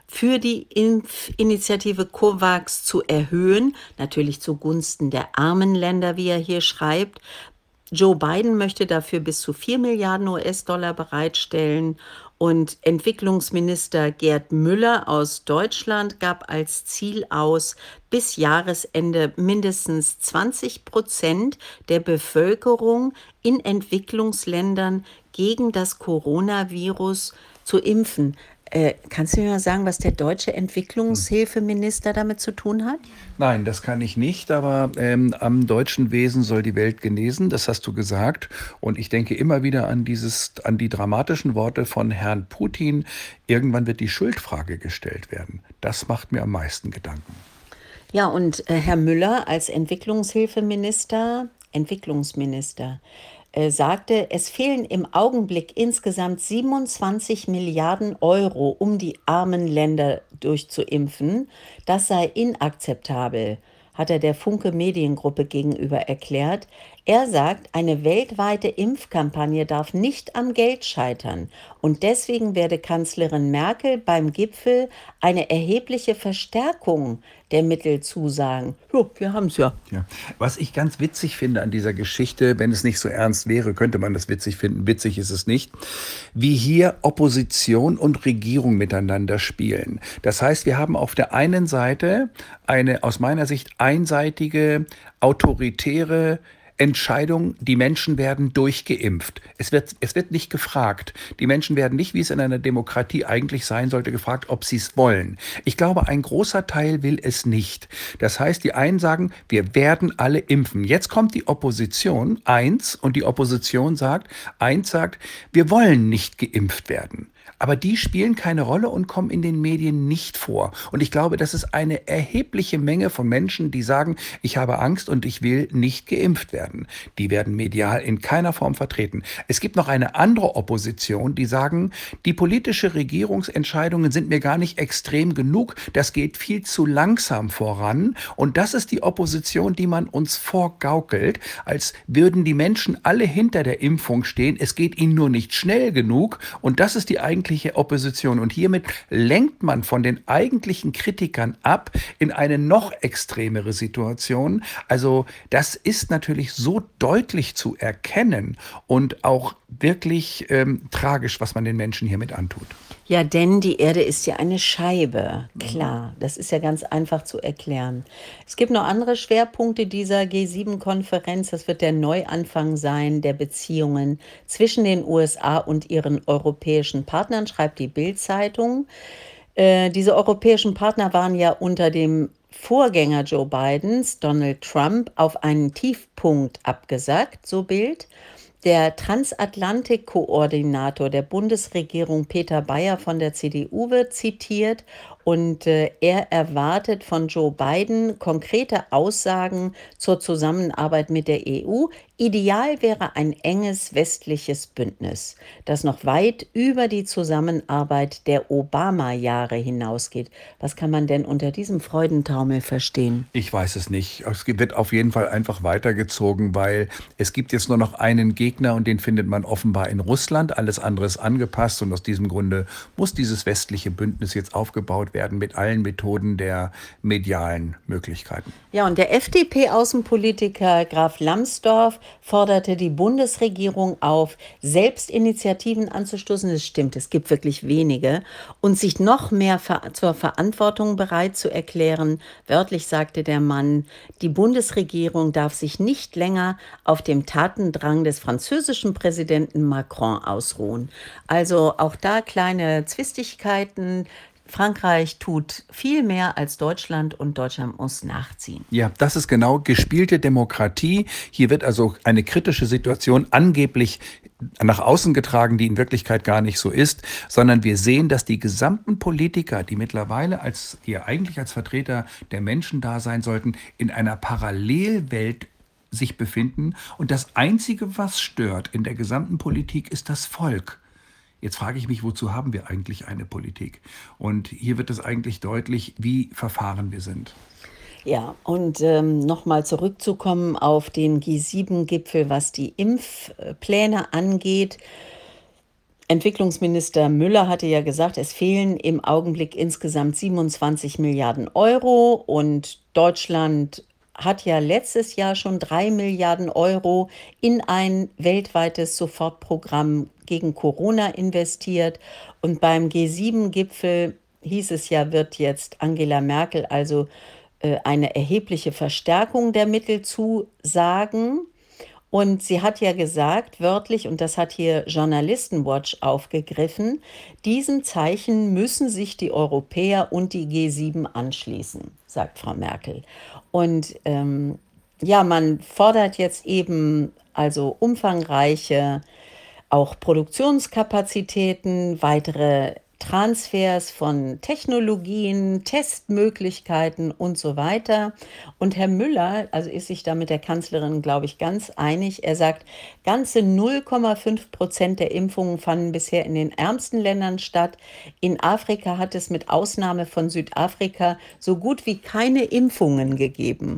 für die Impfinitiative COVAX zu erhöhen, natürlich zugunsten der armen Länder, wie er hier schreibt. Joe Biden möchte dafür bis zu vier Milliarden U S-Dollar bereitstellen und Entwicklungsminister Gerd Müller aus Deutschland gab als Ziel aus, bis Jahresende mindestens zwanzig Prozent der Bevölkerung in Entwicklungsländern gegen das Coronavirus zu impfen. Äh, kannst du mir mal sagen, was der deutsche Entwicklungshilfeminister damit zu tun hat? Nein, das kann ich nicht, aber ähm, am deutschen Wesen soll die Welt genesen, das hast du gesagt. Und ich denke immer wieder an dieses, an die dramatischen Worte von Herrn Putin. Irgendwann wird die Schuldfrage gestellt werden. Das macht mir am meisten Gedanken. Ja, und äh, Herr Müller als Entwicklungshilfeminister, Entwicklungsminister, äh, sagte, es fehlen im Augenblick insgesamt siebenundzwanzig Milliarden Euro, um die armen Länder durchzuimpfen. Das sei inakzeptabel, hat er der Funke Mediengruppe gegenüber erklärt. Er sagt, eine weltweite Impfkampagne darf nicht am Geld scheitern. Und deswegen werde Kanzlerin Merkel beim Gipfel eine erhebliche Verstärkung der Mittel zusagen. Jo, wir haben es ja. Ja. Was ich ganz witzig finde an dieser Geschichte, wenn es nicht so ernst wäre, könnte man das witzig finden. Witzig ist es nicht, wie hier Opposition und Regierung miteinander spielen. Das heißt, wir haben auf der einen Seite eine aus meiner Sicht einseitige, autoritäre Entscheidung, die Menschen werden durchgeimpft. Es wird, es wird nicht gefragt. Die Menschen werden nicht, wie es in einer Demokratie eigentlich sein sollte, gefragt, ob sie es wollen. Ich glaube, ein großer Teil will es nicht. Das heißt, die einen sagen, wir werden alle impfen. Jetzt kommt die Opposition, eins, und die Opposition sagt, eins sagt, wir wollen nicht geimpft werden. Aber die spielen keine Rolle und kommen in den Medien nicht vor. Und ich glaube, das ist eine erhebliche Menge von Menschen, die sagen, ich habe Angst und ich will nicht geimpft werden. Die werden medial in keiner Form vertreten. Es gibt noch eine andere Opposition, die sagen, die politische Regierungsentscheidungen sind mir gar nicht extrem genug. Das geht viel zu langsam voran. Und das ist die Opposition, die man uns vorgaukelt, als würden die Menschen alle hinter der Impfung stehen. Es geht ihnen nur nicht schnell genug. Und das ist die eigentliche Opposition. Und hiermit lenkt man von den eigentlichen Kritikern ab in eine noch extremere Situation. Also das ist natürlich so deutlich zu erkennen und auch wirklich ähm, tragisch, was man den Menschen hiermit antut. Ja, denn die Erde ist ja eine Scheibe. Klar, das ist ja ganz einfach zu erklären. Es gibt noch andere Schwerpunkte dieser G sieben Konferenz. Das wird der Neuanfang sein der Beziehungen zwischen den U S A und ihren europäischen Partnern, schreibt die Bild-Zeitung. Äh, diese europäischen Partner waren ja unter dem Vorgänger Joe Bidens, Donald Trump, auf einen Tiefpunkt abgesackt, so Bild. Der Transatlantik-Koordinator der Bundesregierung Peter Bayer von der C D U wird zitiert und äh, er erwartet von Joe Biden konkrete Aussagen zur Zusammenarbeit mit der E U. Ideal wäre ein enges westliches Bündnis, das noch weit über die Zusammenarbeit der Obama-Jahre hinausgeht. Was kann man denn unter diesem Freudentaumel verstehen? Ich weiß es nicht. Es wird auf jeden Fall einfach weitergezogen, weil es gibt jetzt nur noch einen Gegner und den findet man offenbar in Russland. Alles andere ist angepasst und aus diesem Grunde muss dieses westliche Bündnis jetzt aufgebaut werden mit allen Methoden der medialen Möglichkeiten. Ja, und der F D P-Außenpolitiker Graf Lambsdorff forderte die Bundesregierung auf, Selbstinitiativen anzustoßen. Das stimmt, es gibt wirklich wenige. Und sich noch mehr ver- zur Verantwortung bereit zu erklären. Wörtlich sagte der Mann, die Bundesregierung darf sich nicht länger auf dem Tatendrang des französischen Präsidenten Macron ausruhen. Also auch da kleine Zwistigkeiten. Frankreich tut viel mehr als Deutschland und Deutschland muss nachziehen. Ja, das ist genau gespielte Demokratie. Hier wird also eine kritische Situation angeblich nach außen getragen, die in Wirklichkeit gar nicht so ist, sondern wir sehen, dass die gesamten Politiker, die mittlerweile als, die ja eigentlich als Vertreter der Menschen da sein sollten, in einer Parallelwelt sich befinden. Und das Einzige, was stört in der gesamten Politik, ist das Volk. Jetzt frage ich mich, wozu haben wir eigentlich eine Politik? Und hier wird es eigentlich deutlich, wie verfahren wir sind. Ja, und ähm, nochmal zurückzukommen auf den G sieben Gipfel, was die Impfpläne angeht. Entwicklungsminister Müller hatte ja gesagt, es fehlen im Augenblick insgesamt siebenundzwanzig Milliarden Euro und Deutschland hat ja letztes Jahr schon drei Milliarden Euro in ein weltweites Sofortprogramm gegen Corona investiert. Und beim G sieben Gipfel hieß es ja, wird jetzt Angela Merkel also äh, eine erhebliche Verstärkung der Mittel zusagen. Und sie hat ja gesagt, wörtlich, und das hat hier Journalistenwatch aufgegriffen, diesen Zeichen müssen sich die Europäer und die G sieben anschließen, sagt Frau Merkel. Und ähm, ja, man fordert jetzt eben also umfangreiche auch Produktionskapazitäten, weitere Transfers von Technologien, Testmöglichkeiten und so weiter. Und Herr Müller, also ist sich da mit der Kanzlerin, glaube ich, ganz einig. Er sagt, ganze null Komma fünf Prozent der Impfungen fanden bisher in den ärmsten Ländern statt. In Afrika hat es mit Ausnahme von Südafrika so gut wie keine Impfungen gegeben.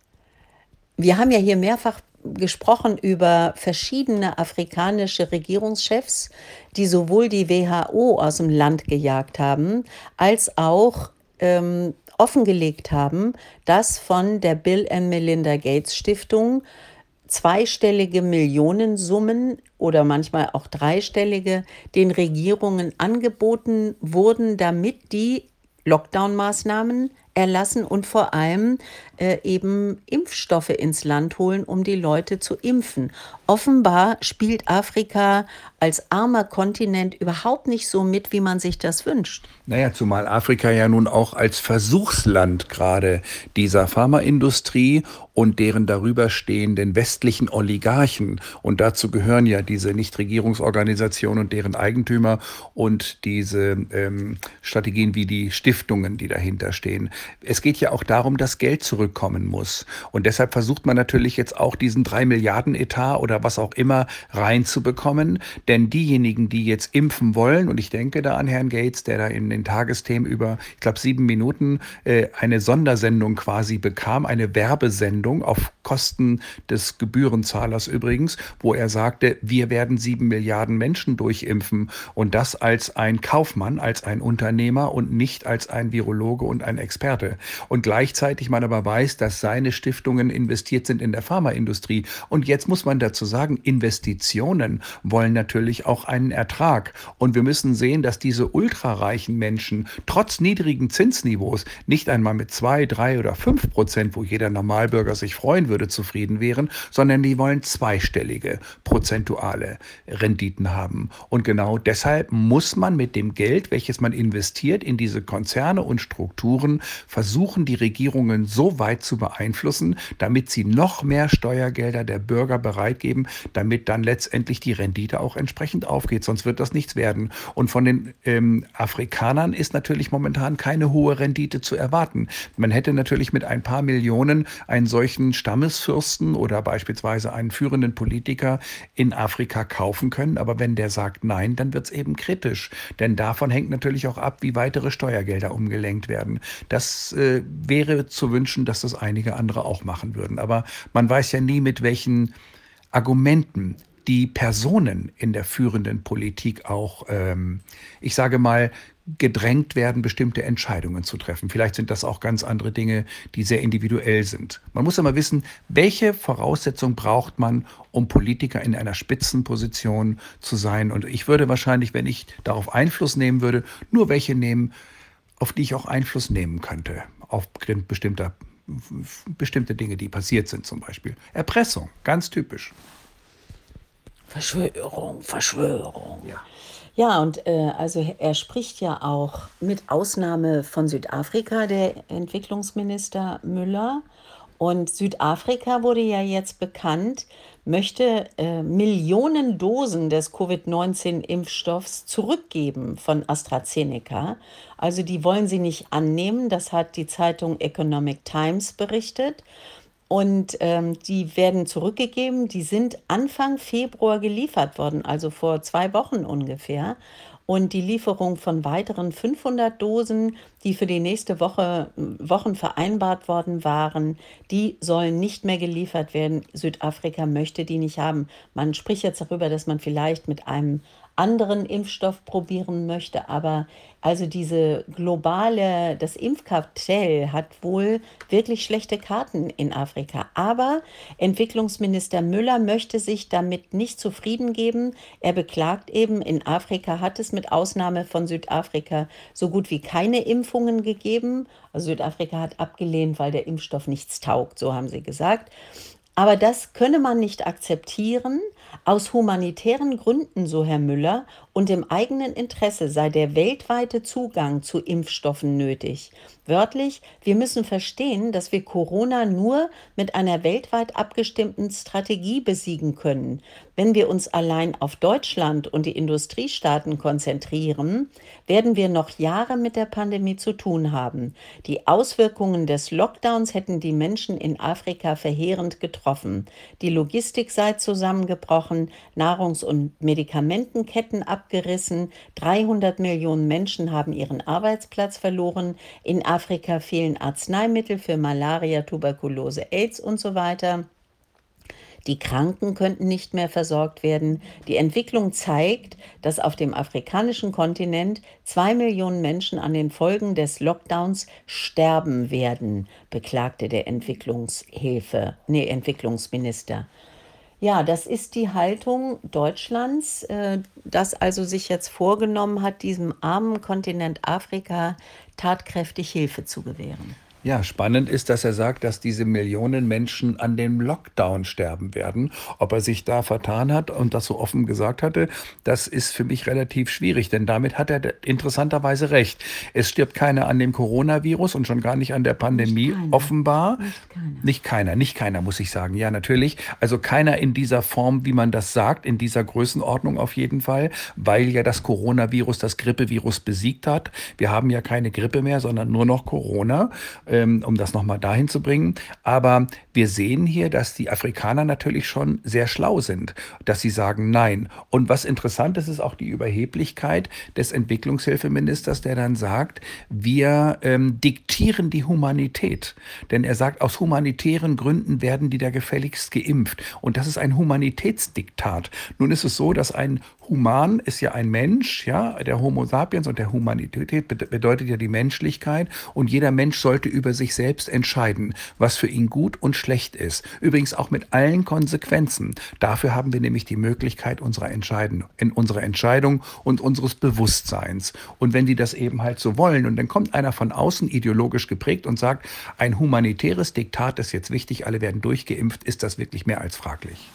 Wir haben ja hier mehrfach gesprochen über verschiedene afrikanische Regierungschefs, die sowohl die W H O aus dem Land gejagt haben, als auch ähm, offengelegt haben, dass von der Bill and Melinda Gates Stiftung zweistellige Millionensummen oder manchmal auch dreistellige den Regierungen angeboten wurden, damit die Lockdown-Maßnahmen erlassen und vor allem äh, eben Impfstoffe ins Land holen, um die Leute zu impfen. Offenbar spielt Afrika als armer Kontinent überhaupt nicht so mit, wie man sich das wünscht. Naja, zumal Afrika ja nun auch als Versuchsland gerade dieser Pharmaindustrie und deren darüber stehenden westlichen Oligarchen, und dazu gehören ja diese Nichtregierungsorganisationen und deren Eigentümer und diese ähm, Strategien wie die Stiftungen, die dahinter stehen. Es geht ja auch darum, dass Geld zurückkommen muss. Und deshalb versucht man natürlich jetzt auch diesen drei Milliarden Etat oder was auch immer reinzubekommen. Denn diejenigen, die jetzt impfen wollen, und ich denke da an Herrn Gates, der da in den Tagesthemen über, ich glaube, sieben Minuten äh, eine Sondersendung quasi bekam, eine Werbesendung auf Kosten des Gebührenzahlers übrigens, wo er sagte, wir werden sieben Milliarden Menschen durchimpfen, und das als ein Kaufmann, als ein Unternehmer und nicht als ein Virologe und ein Experte. Und gleichzeitig man aber weiß, dass seine Stiftungen investiert sind in der Pharmaindustrie. Und jetzt muss man dazu sagen, Investitionen wollen natürlich auch einen Ertrag. Und wir müssen sehen, dass diese ultrareichen Menschen trotz niedrigen Zinsniveaus nicht einmal mit zwei, drei oder fünf Prozent, wo jeder Normalbürger sich freuen würde, zufrieden wären, sondern die wollen zweistellige prozentuale Renditen haben. Und genau deshalb muss man mit dem Geld, welches man investiert in diese Konzerne und Strukturen, versuchen, die Regierungen so weit zu beeinflussen, damit sie noch mehr Steuergelder der Bürger bereitgeben, damit dann letztendlich die Rendite auch entsprechend aufgeht. Sonst wird das nichts werden. Und von den ähm, Afrikanern ist natürlich momentan keine hohe Rendite zu erwarten. Man hätte natürlich mit ein paar Millionen einen solchen Stammesfürsten oder beispielsweise einen führenden Politiker in Afrika kaufen können. Aber wenn der sagt nein, dann wird es eben kritisch. Denn davon hängt natürlich auch ab, wie weitere Steuergelder umgelenkt werden. Das äh, wäre zu wünschen, dass das einige andere auch machen würden. Aber man weiß ja nie, mit welchen Argumenten die Personen in der führenden Politik auch, ähm, ich sage mal, gedrängt werden, bestimmte Entscheidungen zu treffen. Vielleicht sind das auch ganz andere Dinge, die sehr individuell sind. Man muss immer wissen, welche Voraussetzung braucht man, um Politiker in einer Spitzenposition zu sein. Und ich würde wahrscheinlich, wenn ich darauf Einfluss nehmen würde, nur welche nehmen, auf die ich auch Einfluss nehmen könnte, auf bestimmter, bestimmte Dinge, die passiert sind zum Beispiel. Erpressung, ganz typisch. Verschwörung, Verschwörung. Ja. Ja, und äh, also er spricht ja auch mit Ausnahme von Südafrika, der Entwicklungsminister Müller. Und Südafrika wurde ja jetzt bekannt, möchte äh, Millionen Dosen des Covid neunzehn Impfstoffs zurückgeben von AstraZeneca. Also die wollen sie nicht annehmen, das hat die Zeitung Economic Times berichtet. Und ähm, die werden zurückgegeben. Die sind Anfang Februar geliefert worden, also vor zwei Wochen ungefähr. Und die Lieferung von weiteren fünfhundert Dosen, die für die nächste Woche, Wochen vereinbart worden waren, die sollen nicht mehr geliefert werden. Südafrika möchte die nicht haben. Man spricht jetzt darüber, dass man vielleicht mit einem anderen Impfstoff probieren möchte. Aber also diese globale, das Impfkartell hat wohl wirklich schlechte Karten in Afrika. Aber Entwicklungsminister Müller möchte sich damit nicht zufrieden geben. Er beklagt eben, in Afrika hat es mit Ausnahme von Südafrika so gut wie keine Impfungen gegeben. Also Südafrika hat abgelehnt, weil der Impfstoff nichts taugt, so haben sie gesagt. Aber das könne man nicht akzeptieren. Aus humanitären Gründen, so Herr Müller, und im eigenen Interesse sei der weltweite Zugang zu Impfstoffen nötig. Wörtlich, wir müssen verstehen, dass wir Corona nur mit einer weltweit abgestimmten Strategie besiegen können. Wenn wir uns allein auf Deutschland und die Industriestaaten konzentrieren, werden wir noch Jahre mit der Pandemie zu tun haben. Die Auswirkungen des Lockdowns hätten die Menschen in Afrika verheerend getroffen. Die Logistik sei zusammengebrochen, Nahrungs- und Medikamentenketten abgerissen, dreihundert Millionen Menschen haben ihren Arbeitsplatz verloren, in Afrika fehlen Arzneimittel für Malaria, Tuberkulose, AIDS und so weiter. Die Kranken könnten nicht mehr versorgt werden. Die Entwicklung zeigt, dass auf dem afrikanischen Kontinent zwei Millionen Menschen an den Folgen des Lockdowns sterben werden, beklagte der Entwicklungshilfe, nee, Entwicklungsminister. Ja, das ist die Haltung Deutschlands, äh, das also sich jetzt vorgenommen hat, diesem armen Kontinent Afrika tatkräftig Hilfe zu gewähren. Ja, spannend ist, dass er sagt, dass diese Millionen Menschen an dem Lockdown sterben werden. Ob er sich da vertan hat und das so offen gesagt hatte, das ist für mich relativ schwierig, denn damit hat er interessanterweise recht. Es stirbt keiner an dem Coronavirus und schon gar nicht an der Nicht Pandemie, keiner, offenbar. nicht keiner. Nicht keiner, nicht keiner, muss ich sagen. Ja, natürlich. Also keiner in dieser Form, wie man das sagt, in dieser Größenordnung auf jeden Fall, weil ja das Coronavirus das Grippevirus besiegt hat. Wir haben ja keine Grippe mehr, sondern nur noch Corona, ähm, um das nochmal dahin zu bringen. Aber wir sehen hier, dass die Afrikaner natürlich schon sehr schlau sind, dass sie sagen Nein. Und was interessant ist, ist auch die Überheblichkeit des Entwicklungshilfeministers, der dann sagt, wir ähm, diktieren die Humanität. Denn er sagt, aus humanitären Gründen werden die da gefälligst geimpft. Und das ist ein Humanitätsdiktat. Nun ist es so, dass ein Human ist ja ein Mensch, ja, der Homo sapiens, und der Humanität bedeutet ja die Menschlichkeit, und jeder Mensch sollte über sich selbst entscheiden, was für ihn gut und schlecht ist. Übrigens auch mit allen Konsequenzen. Dafür haben wir nämlich die Möglichkeit unserer Entscheidung, in unserer Entscheidung und unseres Bewusstseins. Und wenn die das eben halt so wollen, und dann kommt einer von außen ideologisch geprägt und sagt, ein humanitäres Diktat ist jetzt wichtig, alle werden durchgeimpft, ist das wirklich mehr als fraglich.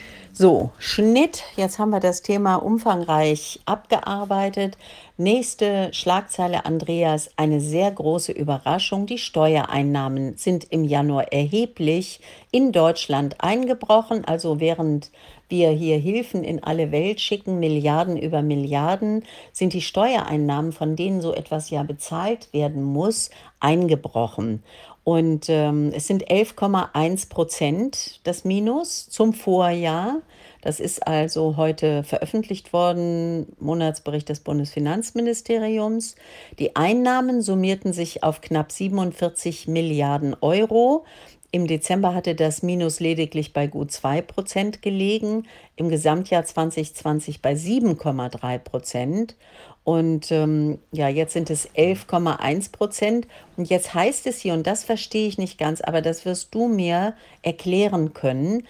So, Schnitt. Jetzt haben wir das Thema umfangreich abgearbeitet. Nächste Schlagzeile, Andreas, eine sehr große Überraschung. Die Steuereinnahmen sind im Januar erheblich in Deutschland eingebrochen. Also während wir hier Hilfen in alle Welt schicken, Milliarden über Milliarden, sind die Steuereinnahmen, von denen so etwas ja bezahlt werden muss, eingebrochen. Und ähm, es sind elf Komma eins Prozent das Minus zum Vorjahr. Das ist also heute veröffentlicht worden, Monatsbericht des Bundesfinanzministeriums. Die Einnahmen summierten sich auf knapp siebenundvierzig Milliarden Euro. Im Dezember hatte das Minus lediglich bei gut zwei Prozent gelegen, im Gesamtjahr zwanzig zwanzig bei sieben Komma drei Prozent. Und ähm, ja, jetzt sind es elf Komma eins Prozent. Und jetzt heißt es hier, und das verstehe ich nicht ganz, aber das wirst du mir erklären können,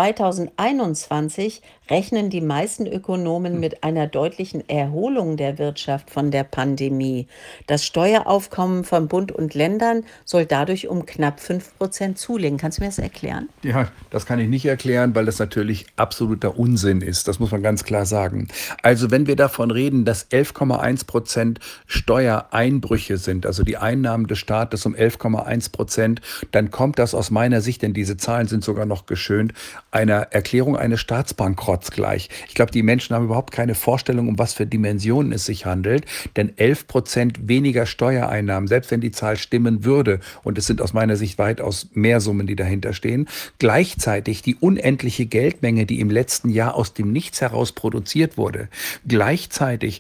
zweitausendeinundzwanzig rechnen die meisten Ökonomen mit einer deutlichen Erholung der Wirtschaft von der Pandemie. Das Steueraufkommen von Bund und Ländern soll dadurch um knapp fünf Prozent zulegen. Kannst du mir das erklären? Ja, das kann ich nicht erklären, weil das natürlich absoluter Unsinn ist. Das muss man ganz klar sagen. Also wenn wir davon reden, dass elf Komma eins Prozent Steuereinbrüche sind, also die Einnahmen des Staates um elf Komma eins Prozent, dann kommt das aus meiner Sicht, denn diese Zahlen sind sogar noch geschönt, einer Erklärung eines Staatsbankrotts gleich. Ich glaube, die Menschen haben überhaupt keine Vorstellung, um was für Dimensionen es sich handelt, denn elf Prozent weniger Steuereinnahmen, selbst wenn die Zahl stimmen würde, und es sind aus meiner Sicht weitaus mehr Summen, die dahinter stehen, gleichzeitig die unendliche Geldmenge, die im letzten Jahr aus dem Nichts heraus produziert wurde, gleichzeitig, dass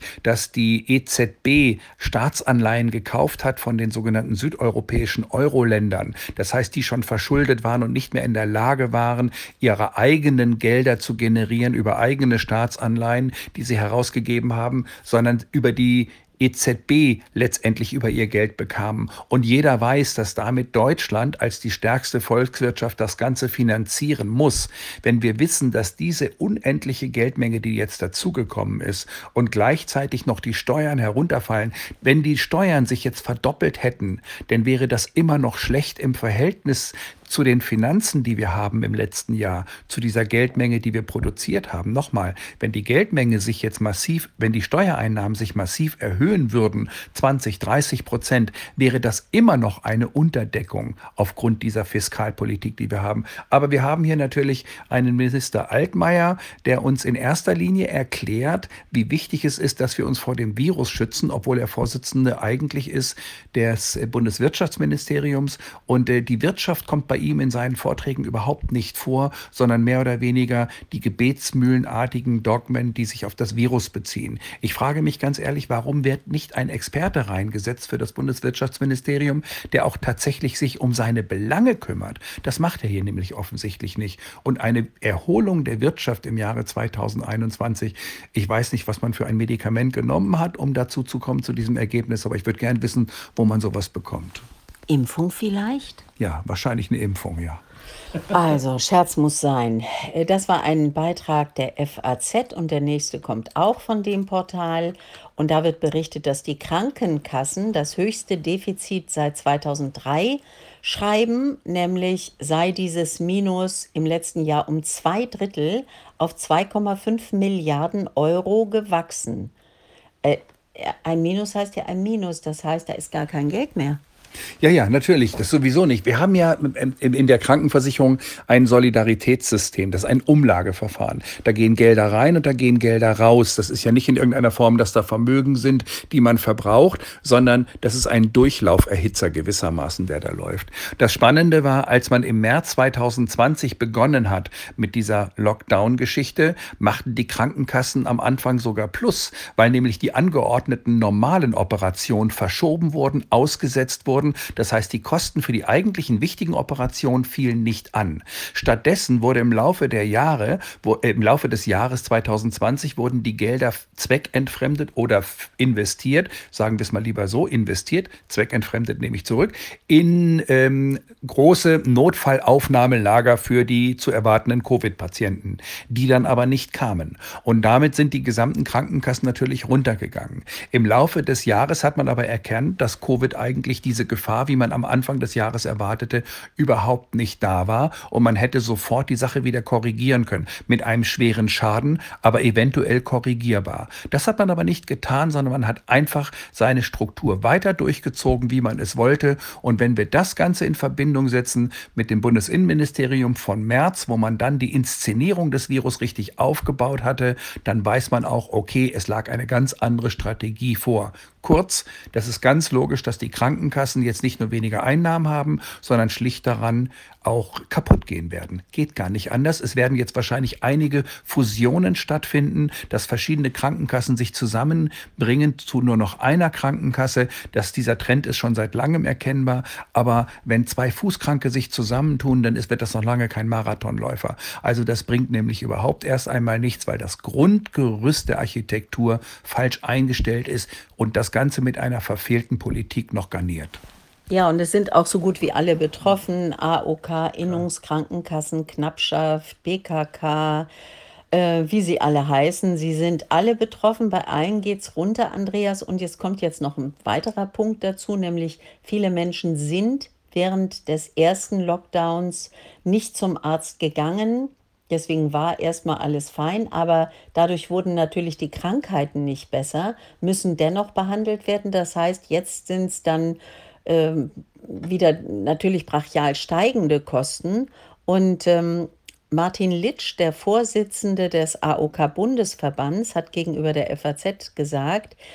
dass die E Z B Staatsanleihen gekauft hat von den sogenannten südeuropäischen Euro-Ländern. Das heißt, die schon verschuldet waren und nicht mehr in der Lage waren, ihre eigenen Gelder zu generieren über eigene Staatsanleihen, die sie herausgegeben haben, sondern über die E Z B letztendlich über ihr Geld bekamen. Und jeder weiß, dass damit Deutschland als die stärkste Volkswirtschaft das Ganze finanzieren muss. Wenn wir wissen, dass diese unendliche Geldmenge, die jetzt dazugekommen ist und gleichzeitig noch die Steuern herunterfallen, wenn die Steuern sich jetzt verdoppelt hätten, dann wäre das immer noch schlecht im Verhältnis zu den Finanzen, die wir haben im letzten Jahr, zu dieser Geldmenge, die wir produziert haben. Nochmal, wenn die Geldmenge sich jetzt massiv, wenn die Steuereinnahmen sich massiv erhöhen würden, zwanzig, dreißig Prozent, wäre das immer noch eine Unterdeckung aufgrund dieser Fiskalpolitik, die wir haben. Aber wir haben hier natürlich einen Minister Altmaier, der uns in erster Linie erklärt, wie wichtig es ist, dass wir uns vor dem Virus schützen, obwohl er Vorsitzende eigentlich ist des Bundeswirtschaftsministeriums. Und äh, die Wirtschaft kommt bei ihm in seinen Vorträgen überhaupt nicht vor, sondern mehr oder weniger die gebetsmühlenartigen Dogmen, die sich auf das Virus beziehen. Ich frage mich ganz ehrlich, warum wird nicht ein Experte reingesetzt für das Bundeswirtschaftsministerium, der auch tatsächlich sich um seine Belange kümmert? Das macht er hier nämlich offensichtlich nicht. Und eine Erholung der Wirtschaft im Jahre zweitausendeinundzwanzig, ich weiß nicht, was man für ein Medikament genommen hat, um dazu zu kommen, zu diesem Ergebnis, aber ich würde gern wissen, wo man sowas bekommt. Impfung vielleicht? Ja, wahrscheinlich eine Impfung, ja. Also, Scherz muss sein. Äh, Das war ein Beitrag der F A Z und der nächste kommt auch von dem Portal. Und da wird berichtet, dass die Krankenkassen das höchste Defizit seit zweitausenddrei schreiben, nämlich sei dieses Minus im letzten Jahr um zwei Drittel auf zwei Komma fünf Milliarden Euro gewachsen. Äh, ein Minus heißt ja ein Minus, das heißt, da ist gar kein Geld mehr. Ja, ja, natürlich, das sowieso nicht. Wir haben ja in in der Krankenversicherung ein Solidaritätssystem, das ist ein Umlageverfahren. Da gehen Gelder rein und da gehen Gelder raus. Das ist ja nicht in irgendeiner Form, dass da Vermögen sind, die man verbraucht, sondern das ist ein Durchlauferhitzer gewissermaßen, der da läuft. Das Spannende war, als man im März zweitausendzwanzig begonnen hat mit dieser Lockdown-Geschichte, machten die Krankenkassen am Anfang sogar Plus, weil nämlich die angeordneten normalen Operationen verschoben wurden, ausgesetzt wurden. Das heißt, die Kosten für die eigentlichen wichtigen Operationen fielen nicht an. Stattdessen wurde im Laufe der Jahre, wo, äh, im Laufe des Jahres zweitausendzwanzig wurden die Gelder zweckentfremdet oder f- investiert, sagen wir es mal lieber so, investiert, zweckentfremdet nehme ich zurück, in ähm, große Notfallaufnahmelager für die zu erwartenden Covid-Patienten, die dann aber nicht kamen. Und damit sind die gesamten Krankenkassen natürlich runtergegangen. Im Laufe des Jahres hat man aber erkannt, dass Covid eigentlich diese Gefahr, wie man am Anfang des Jahres erwartete, überhaupt nicht da war und man hätte sofort die Sache wieder korrigieren können mit einem schweren Schaden, aber eventuell korrigierbar. Das hat man aber nicht getan, sondern man hat einfach seine Struktur weiter durchgezogen, wie man es wollte. Und wenn wir das Ganze in Verbindung setzen mit dem Bundesinnenministerium von März, wo man dann die Inszenierung des Virus richtig aufgebaut hatte, dann weiß man auch, okay, es lag eine ganz andere Strategie vor. Kurz, das ist ganz logisch, dass die Krankenkassen jetzt nicht nur weniger Einnahmen haben, sondern schlicht daran auch kaputt gehen werden. Geht gar nicht anders. Es werden jetzt wahrscheinlich einige Fusionen stattfinden, dass verschiedene Krankenkassen sich zusammenbringen zu nur noch einer Krankenkasse. Dass dieser Trend ist schon seit langem erkennbar. Aber wenn zwei Fußkranke sich zusammentun, dann ist, wird das noch lange kein Marathonläufer. Also das bringt nämlich überhaupt erst einmal nichts, weil das Grundgerüst der Architektur falsch eingestellt ist und das Ganze mit einer verfehlten Politik noch garniert. Ja, und es sind auch so gut wie alle betroffen. A O K, Innungskrankenkassen, Knappschaft, B K K, äh, wie sie alle heißen. Sie sind alle betroffen. Bei allen geht's runter, Andreas. Und jetzt kommt jetzt noch ein weiterer Punkt dazu, nämlich viele Menschen sind während des ersten Lockdowns nicht zum Arzt gegangen. Deswegen war erstmal alles fein, aber dadurch wurden natürlich die Krankheiten nicht besser, müssen dennoch behandelt werden. Das heißt, jetzt sind es dann ähm, wieder natürlich brachial steigende Kosten. Und ähm, Martin Litsch, der Vorsitzende des A O K-Bundesverbands, hat gegenüber der F A Z gesagt,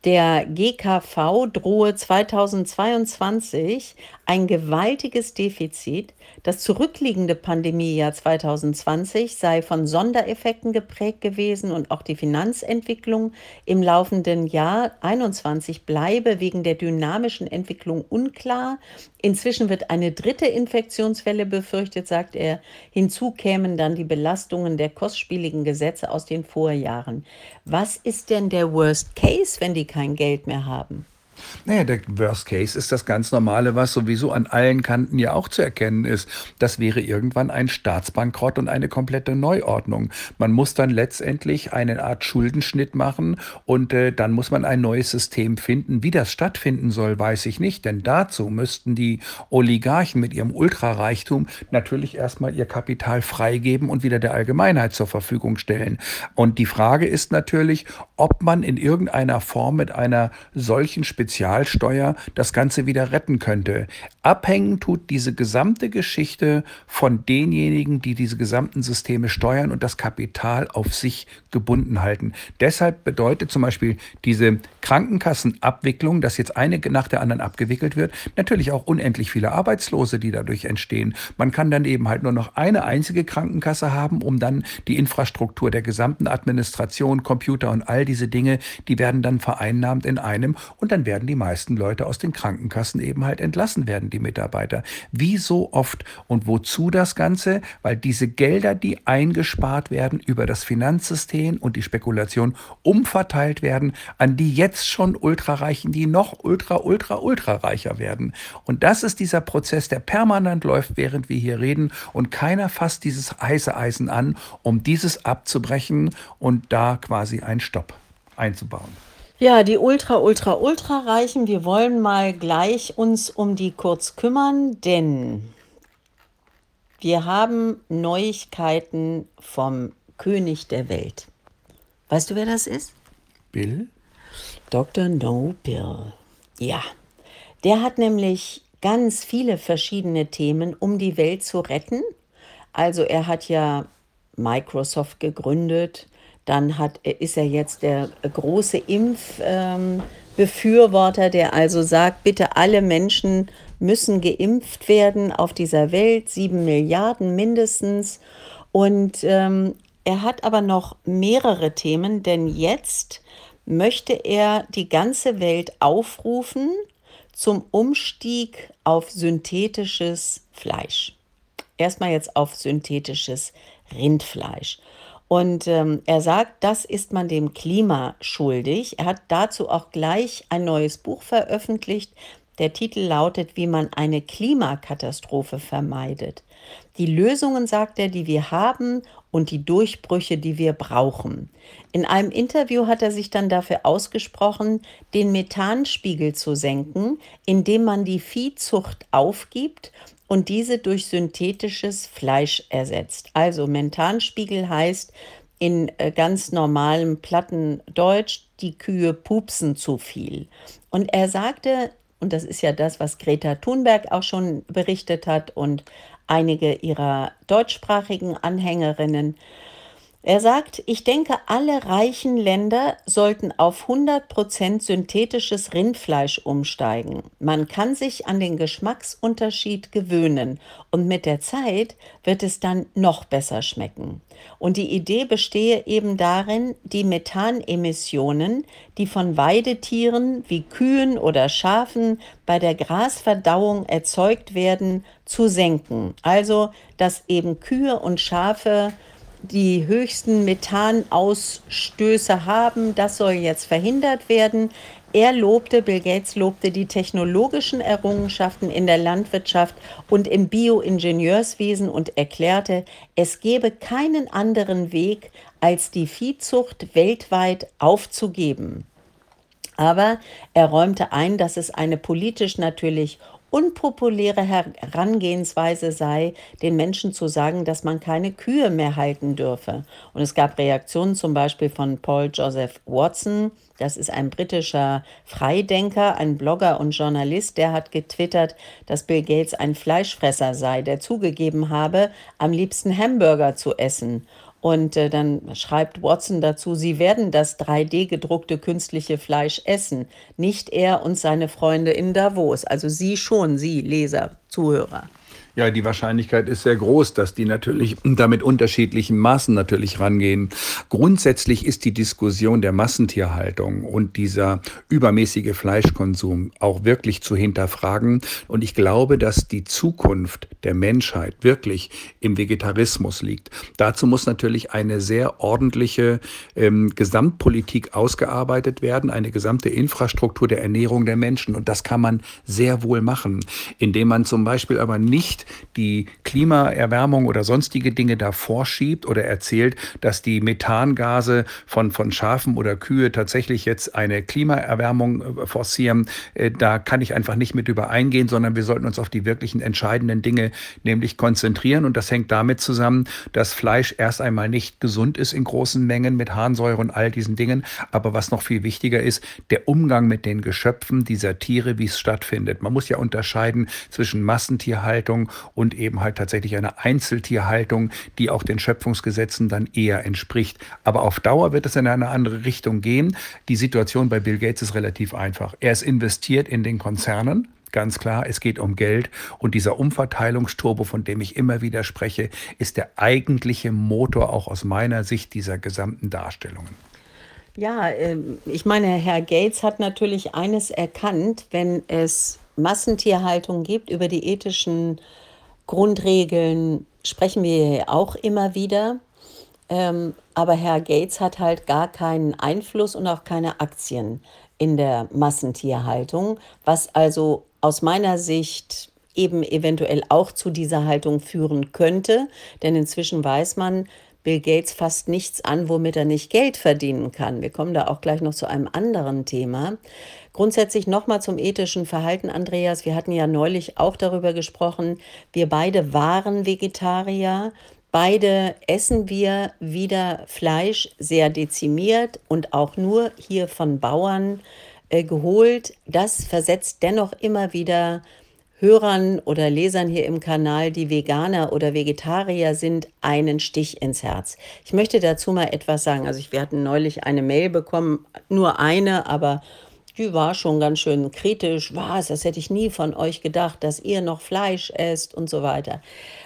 Der G K V drohe zweitausendzweiundzwanzig ein gewaltiges Defizit. Das zurückliegende Pandemiejahr zweitausendzwanzig sei von Sondereffekten geprägt gewesen und auch die Finanzentwicklung im laufenden Jahr einundzwanzig bleibe wegen der dynamischen Entwicklung unklar. Inzwischen wird eine dritte Infektionswelle befürchtet, sagt er. Hinzu kämen dann die Belastungen der kostspieligen Gesetze aus den Vorjahren. Was ist denn der Worst Case, wenn die kein Geld mehr haben? Naja, der Worst Case ist das ganz Normale, was sowieso an allen Kanten ja auch zu erkennen ist. Das wäre irgendwann ein Staatsbankrott und eine komplette Neuordnung. Man muss dann letztendlich eine Art Schuldenschnitt machen und äh, dann muss man ein neues System finden. Wie das stattfinden soll, weiß ich nicht, denn dazu müssten die Oligarchen mit ihrem Ultrareichtum natürlich erstmal ihr Kapital freigeben und wieder der Allgemeinheit zur Verfügung stellen. Und die Frage ist natürlich, ob man in irgendeiner Form mit einer solchen Spezialsteuer das Ganze wieder retten könnte. Abhängen tut diese gesamte Geschichte von denjenigen, die diese gesamten Systeme steuern und das Kapital auf sich gebunden halten. Deshalb bedeutet zum Beispiel diese Krankenkassenabwicklung, dass jetzt eine nach der anderen abgewickelt wird, natürlich auch unendlich viele Arbeitslose, die dadurch entstehen. Man kann dann eben halt nur noch eine einzige Krankenkasse haben, um dann die Infrastruktur der gesamten Administration, Computer und all diese Dinge, die werden dann vereinnahmt in einem und dann werden die meisten Leute aus den Krankenkassen eben halt entlassen werden, die Mitarbeiter. Wie so oft und wozu das Ganze? Weil diese Gelder, die eingespart werden über das Finanzsystem und die Spekulation umverteilt werden an die jetzt schon Ultrareichen, die noch ultra, ultra, ultra reicher werden. Und das ist dieser Prozess, der permanent läuft, während wir hier reden und keiner fasst dieses heiße Eisen an, um dieses abzubrechen und da quasi einen Stopp einzubauen. Ja, die Ultra, Ultra, Ultra-Reichen, wir wollen mal gleich uns um die kurz kümmern, denn wir haben Neuigkeiten vom König der Welt. Weißt du, wer das ist? Bill? Doktor No Bill. Ja, der hat nämlich ganz viele verschiedene Themen, um die Welt zu retten. Also er hat ja Microsoft gegründet, dann hat, ist er jetzt der große Impfbefürworter, ähm, der also sagt, bitte alle Menschen müssen geimpft werden auf dieser Welt, sieben Milliarden mindestens. Und ähm, er hat aber noch mehrere Themen, denn jetzt möchte er die ganze Welt aufrufen zum Umstieg auf synthetisches Fleisch. Erstmal jetzt auf synthetisches Rindfleisch. Und ähm, er sagt, das ist man dem Klima schuldig. Er hat dazu auch gleich ein neues Buch veröffentlicht. Der Titel lautet, wie man eine Klimakatastrophe vermeidet. Die Lösungen, sagt er, die wir haben und die Durchbrüche, die wir brauchen. In einem Interview hat er sich dann dafür ausgesprochen, den Methanspiegel zu senken, indem man die Viehzucht aufgibt und diese durch synthetisches Fleisch ersetzt. Also Methanspiegel heißt in äh, ganz normalem platten Deutsch, die Kühe pupsen zu viel. Und er sagte, und das ist ja das, was Greta Thunberg auch schon berichtet hat und einige ihrer deutschsprachigen Anhängerinnen. Er sagt, ich denke, alle reichen Länder sollten auf hundert Prozent synthetisches Rindfleisch umsteigen. Man kann sich an den Geschmacksunterschied gewöhnen und mit der Zeit wird es dann noch besser schmecken. Und die Idee bestehe eben darin, die Methanemissionen, die von Weidetieren wie Kühen oder Schafen bei der Grasverdauung erzeugt werden, zu senken. Also, dass eben Kühe und Schafe die höchsten Methanausstöße haben, das soll jetzt verhindert werden. Er lobte, Bill Gates lobte die technologischen Errungenschaften in der Landwirtschaft und im Bioingenieurswesen und erklärte, es gebe keinen anderen Weg, als die Viehzucht weltweit aufzugeben. Aber er räumte ein, dass es eine politisch natürlich unpopuläre Herangehensweise sei, den Menschen zu sagen, dass man keine Kühe mehr halten dürfe. Und es gab Reaktionen zum Beispiel von Paul Joseph Watson, das ist ein britischer Freidenker, ein Blogger und Journalist, der hat getwittert, dass Bill Gates ein Fleischfresser sei, der zugegeben habe, am liebsten Hamburger zu essen. Und äh, dann schreibt Watson dazu, sie werden das drei D gedruckte künstliche Fleisch essen, nicht er und seine Freunde in Davos. Also Sie schon, Sie Leser, Zuhörer. Ja, die Wahrscheinlichkeit ist sehr groß, dass die natürlich da mit unterschiedlichen Maßen natürlich rangehen. Grundsätzlich ist die Diskussion der Massentierhaltung und dieser übermäßige Fleischkonsum auch wirklich zu hinterfragen. Und ich glaube, dass die Zukunft der Menschheit wirklich im Vegetarismus liegt. Dazu muss natürlich eine sehr ordentliche ähm, Gesamtpolitik ausgearbeitet werden, eine gesamte Infrastruktur der Ernährung der Menschen. Und das kann man sehr wohl machen, indem man zum Beispiel aber nicht die Klimaerwärmung oder sonstige Dinge da vorschiebt oder erzählt, dass die Methangase von, von Schafen oder Kühe tatsächlich jetzt eine Klimaerwärmung äh, forcieren. Äh, da kann ich einfach nicht mit übereingehen, sondern wir sollten uns auf die wirklichen entscheidenden Dinge nämlich konzentrieren. Und das hängt damit zusammen, dass Fleisch erst einmal nicht gesund ist in großen Mengen mit Harnsäure und all diesen Dingen. Aber was noch viel wichtiger ist, der Umgang mit den Geschöpfen dieser Tiere, wie es stattfindet. Man muss ja unterscheiden zwischen Massentierhaltung und eben halt tatsächlich einer Einzeltierhaltung, die auch den Schöpfungsgesetzen dann eher entspricht. Aber auf Dauer wird es in eine andere Richtung gehen. Die Situation bei Bill Gates ist relativ einfach. Er ist investiert in den Konzernen. Ganz klar, es geht um Geld. Und dieser Umverteilungsturbo, von dem ich immer wieder spreche, ist der eigentliche Motor auch aus meiner Sicht dieser gesamten Darstellungen. Ja, ähm, ich meine, Herr Gates hat natürlich eines erkannt, wenn es Massentierhaltung gibt, über die ethischen Grundregeln sprechen wir ja auch immer wieder. Ähm, aber Herr Gates hat halt gar keinen Einfluss und auch keine Aktien in der Massentierhaltung, was also aus meiner Sicht eben eventuell auch zu dieser Haltung führen könnte. Denn inzwischen weiß man, Bill Gates fasst nichts an, womit er nicht Geld verdienen kann. Wir kommen da auch gleich noch zu einem anderen Thema. Grundsätzlich nochmal zum ethischen Verhalten, Andreas. Wir hatten ja neulich auch darüber gesprochen. Wir beide waren Vegetarier. Beide essen wir wieder Fleisch, sehr dezimiert und auch nur hier von Bauern äh, geholt. Das versetzt dennoch immer wieder Hörern oder Lesern hier im Kanal, die Veganer oder Vegetarier sind, einen Stich ins Herz. Ich möchte dazu mal etwas sagen. Also ich, wir hatten neulich eine Mail bekommen, nur eine, aber die war schon ganz schön kritisch. Was, das hätte ich nie von euch gedacht, dass ihr noch Fleisch esst und so weiter.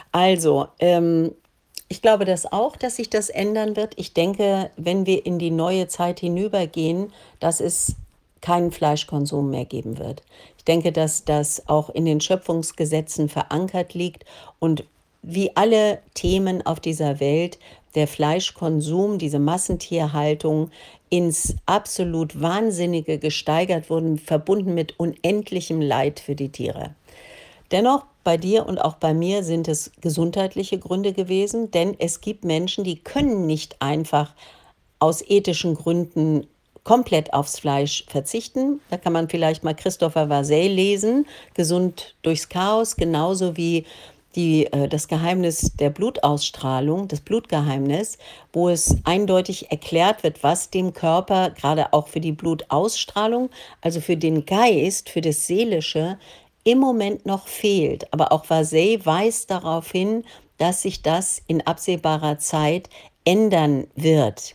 Also, ähm, ich glaube das auch, dass sich das ändern wird. Ich denke, wenn wir in die neue Zeit hinübergehen, dass es keinen Fleischkonsum mehr geben wird. Ich denke, dass das auch in den Schöpfungsgesetzen verankert liegt und wie alle Themen auf dieser Welt der Fleischkonsum, diese Massentierhaltung ins absolut Wahnsinnige gesteigert wurden, verbunden mit unendlichem Leid für die Tiere. Dennoch, bei dir und auch bei mir sind es gesundheitliche Gründe gewesen, denn es gibt Menschen, die können nicht einfach aus ethischen Gründen komplett aufs Fleisch verzichten. Da kann man vielleicht mal Christopher Vasey lesen, Gesund durchs Chaos, genauso wie die, äh, das Geheimnis der Blutausstrahlung, das Blutgeheimnis, wo es eindeutig erklärt wird, was dem Körper, gerade auch für die Blutausstrahlung, also für den Geist, für das Seelische, im Moment noch fehlt. Aber auch Vasey weist darauf hin, dass sich das in absehbarer Zeit ändern wird.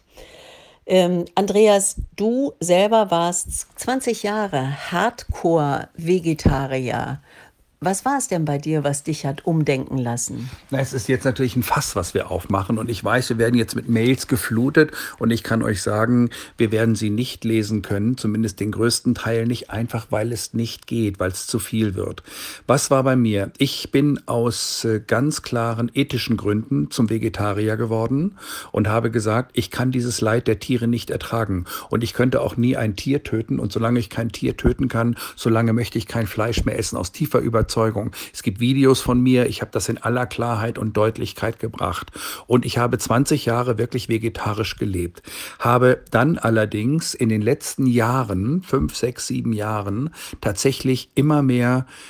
Ähm, Andreas, du selber warst zwanzig Jahre Hardcore-Vegetarier. Was war es denn bei dir, was dich hat umdenken lassen? Na, es ist jetzt natürlich ein Fass, was wir aufmachen. Und ich weiß, wir werden jetzt mit Mails geflutet. Und ich kann euch sagen, wir werden sie nicht lesen können, zumindest den größten Teil nicht, einfach weil es nicht geht, weil es zu viel wird. Was war bei mir? Ich bin aus äh, ganz klaren ethischen Gründen zum Vegetarier geworden und habe gesagt, ich kann dieses Leid der Tiere nicht ertragen. Und ich könnte auch nie ein Tier töten. Und solange ich kein Tier töten kann, solange möchte ich kein Fleisch mehr essen, aus tiefer Überzeugung. Es gibt Videos von mir, ich habe das in aller Klarheit und Deutlichkeit gebracht. Und ich habe zwanzig Jahre wirklich vegetarisch gelebt. Habe dann allerdings in den letzten Jahren, fünf, sechs, sieben Jahren, tatsächlich immer mehr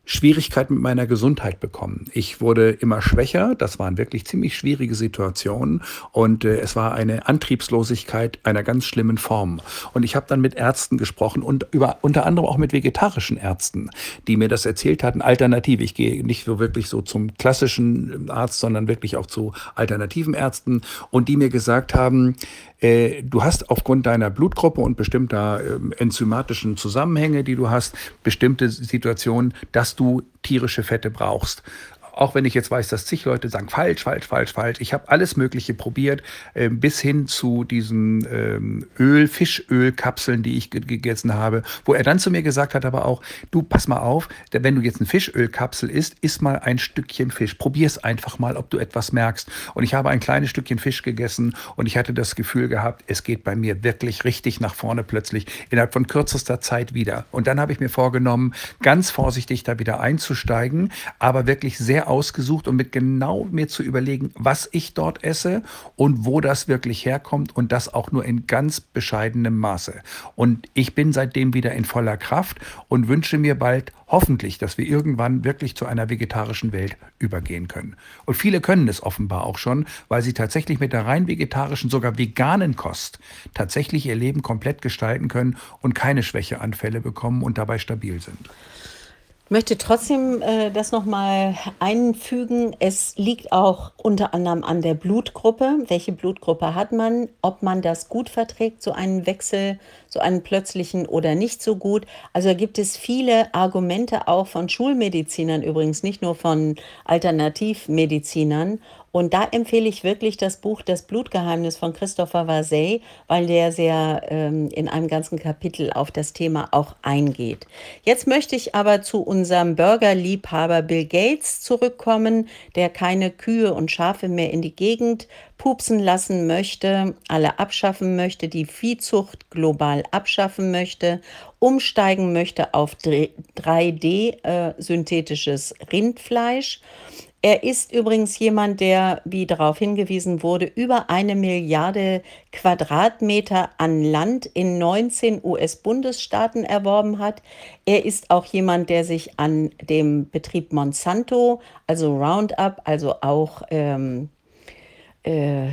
Schwierigkeiten mit meiner Gesundheit bekommen. Ich wurde immer schwächer, das waren wirklich ziemlich schwierige Situationen und äh, es war eine Antriebslosigkeit einer ganz schlimmen Form. Und ich habe dann mit Ärzten gesprochen und über, unter anderem auch mit vegetarischen Ärzten, die mir das erzählt hatten, alternativ. Ich gehe nicht so wirklich so zum klassischen Arzt, sondern wirklich auch zu alternativen Ärzten und die mir gesagt haben, äh, du hast aufgrund deiner Blutgruppe und bestimmter äh, enzymatischen Zusammenhänge, die du hast, bestimmte Situationen, dass du tierische Fette brauchst. Auch wenn ich jetzt weiß, dass zig Leute sagen, falsch, falsch, falsch, falsch. Ich habe alles Mögliche probiert, äh, bis hin zu diesen ähm, Öl, Fischölkapseln, die ich ge- gegessen habe, wo er dann zu mir gesagt hat, aber auch, du, pass mal auf, denn wenn du jetzt eine Fischölkapsel isst, iss mal ein Stückchen Fisch. Probier es einfach mal, ob du etwas merkst. Und ich habe ein kleines Stückchen Fisch gegessen und ich hatte das Gefühl gehabt, es geht bei mir wirklich richtig nach vorne plötzlich, innerhalb von kürzester Zeit wieder. Und dann habe ich mir vorgenommen, ganz vorsichtig da wieder einzusteigen, aber wirklich sehr ausgesucht und mit genau mir zu überlegen, was ich dort esse und wo das wirklich herkommt und das auch nur in ganz bescheidenem Maße. Und ich bin seitdem wieder in voller Kraft und wünsche mir bald hoffentlich, dass wir irgendwann wirklich zu einer vegetarischen Welt übergehen können. Und viele können es offenbar auch schon, weil sie tatsächlich mit der rein vegetarischen, sogar veganen Kost tatsächlich ihr Leben komplett gestalten können und keine Schwächeanfälle bekommen und dabei stabil sind. Ich möchte trotzdem äh, das nochmal einfügen. Es liegt auch unter anderem an der Blutgruppe. Welche Blutgruppe hat man? Ob man das gut verträgt, so einen Wechsel, so einen plötzlichen oder nicht so gut. Also da gibt es viele Argumente auch von Schulmedizinern übrigens, nicht nur von Alternativmedizinern. Und da empfehle ich wirklich das Buch Das Blutgeheimnis von Christopher Vasey, weil der sehr ähm, in einem ganzen Kapitel auf das Thema auch eingeht. Jetzt möchte ich aber zu unserem Burgerliebhaber Bill Gates zurückkommen, der keine Kühe und Schafe mehr in die Gegend pupsen lassen möchte, alle abschaffen möchte, die Viehzucht global abschaffen möchte, umsteigen möchte auf drei D äh, synthetisches Rindfleisch. Er ist übrigens jemand, der, wie darauf hingewiesen wurde, über eine Milliarde Quadratmeter an Land in neunzehn U S-Bundesstaaten erworben hat. Er ist auch jemand, der sich an dem Betrieb Monsanto, also Roundup, also auch ähm, äh,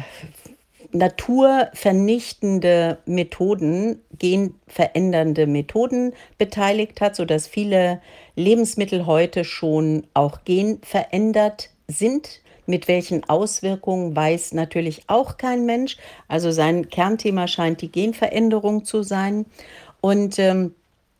naturvernichtende Methoden, genverändernde Methoden beteiligt hat, sodass viele Lebensmittel heute schon auch genverändert sind. Mit welchen Auswirkungen weiß natürlich auch kein Mensch. Also sein Kernthema scheint die Genveränderung zu sein. Und ähm,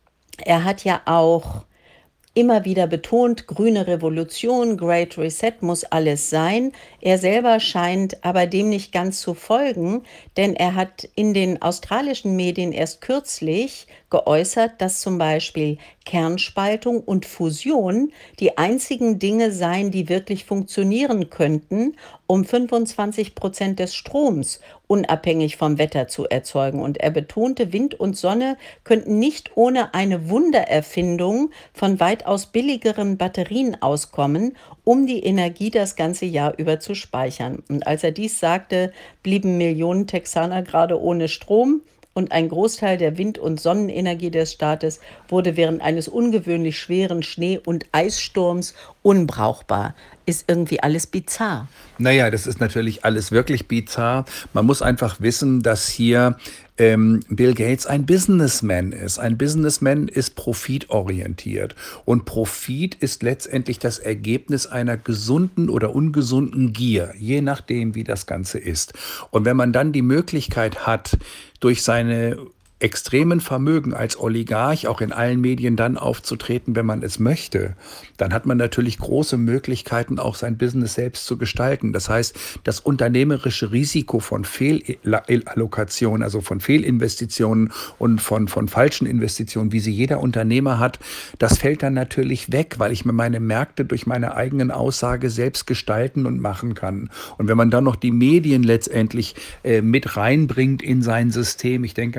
er hat ja auch immer wieder betont, grüne Revolution, Great Reset muss alles sein. Er selber scheint aber dem nicht ganz zu folgen, denn er hat in den australischen Medien erst kürzlich geäußert, dass zum Beispiel Kernspaltung und Fusion die einzigen Dinge seien, die wirklich funktionieren könnten, um fünfundzwanzig Prozent des Stroms unabhängig vom Wetter zu erzeugen. Und er betonte, Wind und Sonne könnten nicht ohne eine Wundererfindung von weitaus billigeren Batterien auskommen, um die Energie das ganze Jahr über zu speichern. Und als er dies sagte, blieben Millionen Texaner gerade ohne Strom. Und ein Großteil der Wind- und Sonnenenergie des Staates wurde während eines ungewöhnlich schweren Schnee- und Eissturms unbrauchbar. Ist irgendwie alles bizarr. Naja, das ist natürlich alles wirklich bizarr. Man muss einfach wissen, dass hier ähm, Bill Gates ein Businessman ist. Ein Businessman ist profitorientiert. Und Profit ist letztendlich das Ergebnis einer gesunden oder ungesunden Gier, je nachdem, wie das Ganze ist. Und wenn man dann die Möglichkeit hat, durch seine extremen Vermögen als Oligarch auch in allen Medien dann aufzutreten, wenn man es möchte, dann hat man natürlich große Möglichkeiten, auch sein Business selbst zu gestalten. Das heißt, das unternehmerische Risiko von Fehlallokationen, also von Fehlinvestitionen und von, von falschen Investitionen, wie sie jeder Unternehmer hat, das fällt dann natürlich weg, weil ich mir meine Märkte durch meine eigenen Aussage selbst gestalten und machen kann. Und wenn man dann noch die Medien letztendlich äh, mit reinbringt in sein System, ich denke an den Spiegel,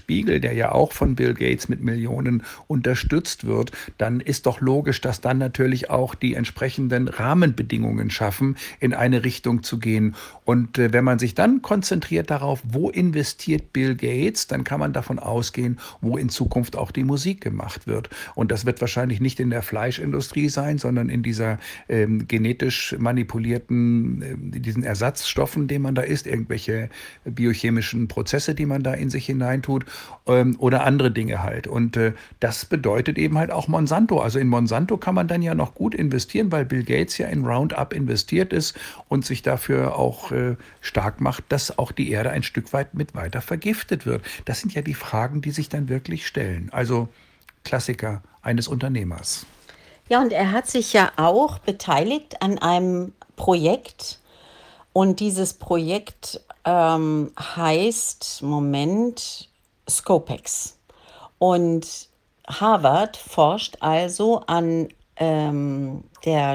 Spiegel, der ja auch von Bill Gates mit Millionen unterstützt wird, dann ist doch logisch, dass dann natürlich auch die entsprechenden Rahmenbedingungen schaffen, in eine Richtung zu gehen. Und äh, wenn man sich dann konzentriert darauf, wo investiert Bill Gates, dann kann man davon ausgehen, wo in Zukunft auch die Musik gemacht wird. Und das wird wahrscheinlich nicht in der Fleischindustrie sein, sondern in dieser ähm, genetisch manipulierten, äh, diesen Ersatzstoffen, den man da isst, irgendwelche biochemischen Prozesse, die man da in sich hineintut, ähm, oder andere Dinge halt. Und äh, das bedeutet eben halt auch Monsanto. Also in Monsanto kann man dann ja noch gut investieren, weil Bill Gates ja in Roundup investiert ist und sich dafür auch äh, stark macht, dass auch die Erde ein Stück weit mit weiter vergiftet wird. Das sind ja die Fragen, die sich dann wirklich stellen. Also Klassiker eines Unternehmers. Ja, und er hat sich ja auch beteiligt an einem Projekt. Und dieses Projekt ähm, heißt, Moment, Scopex. Und Harvard forscht also an ähm, der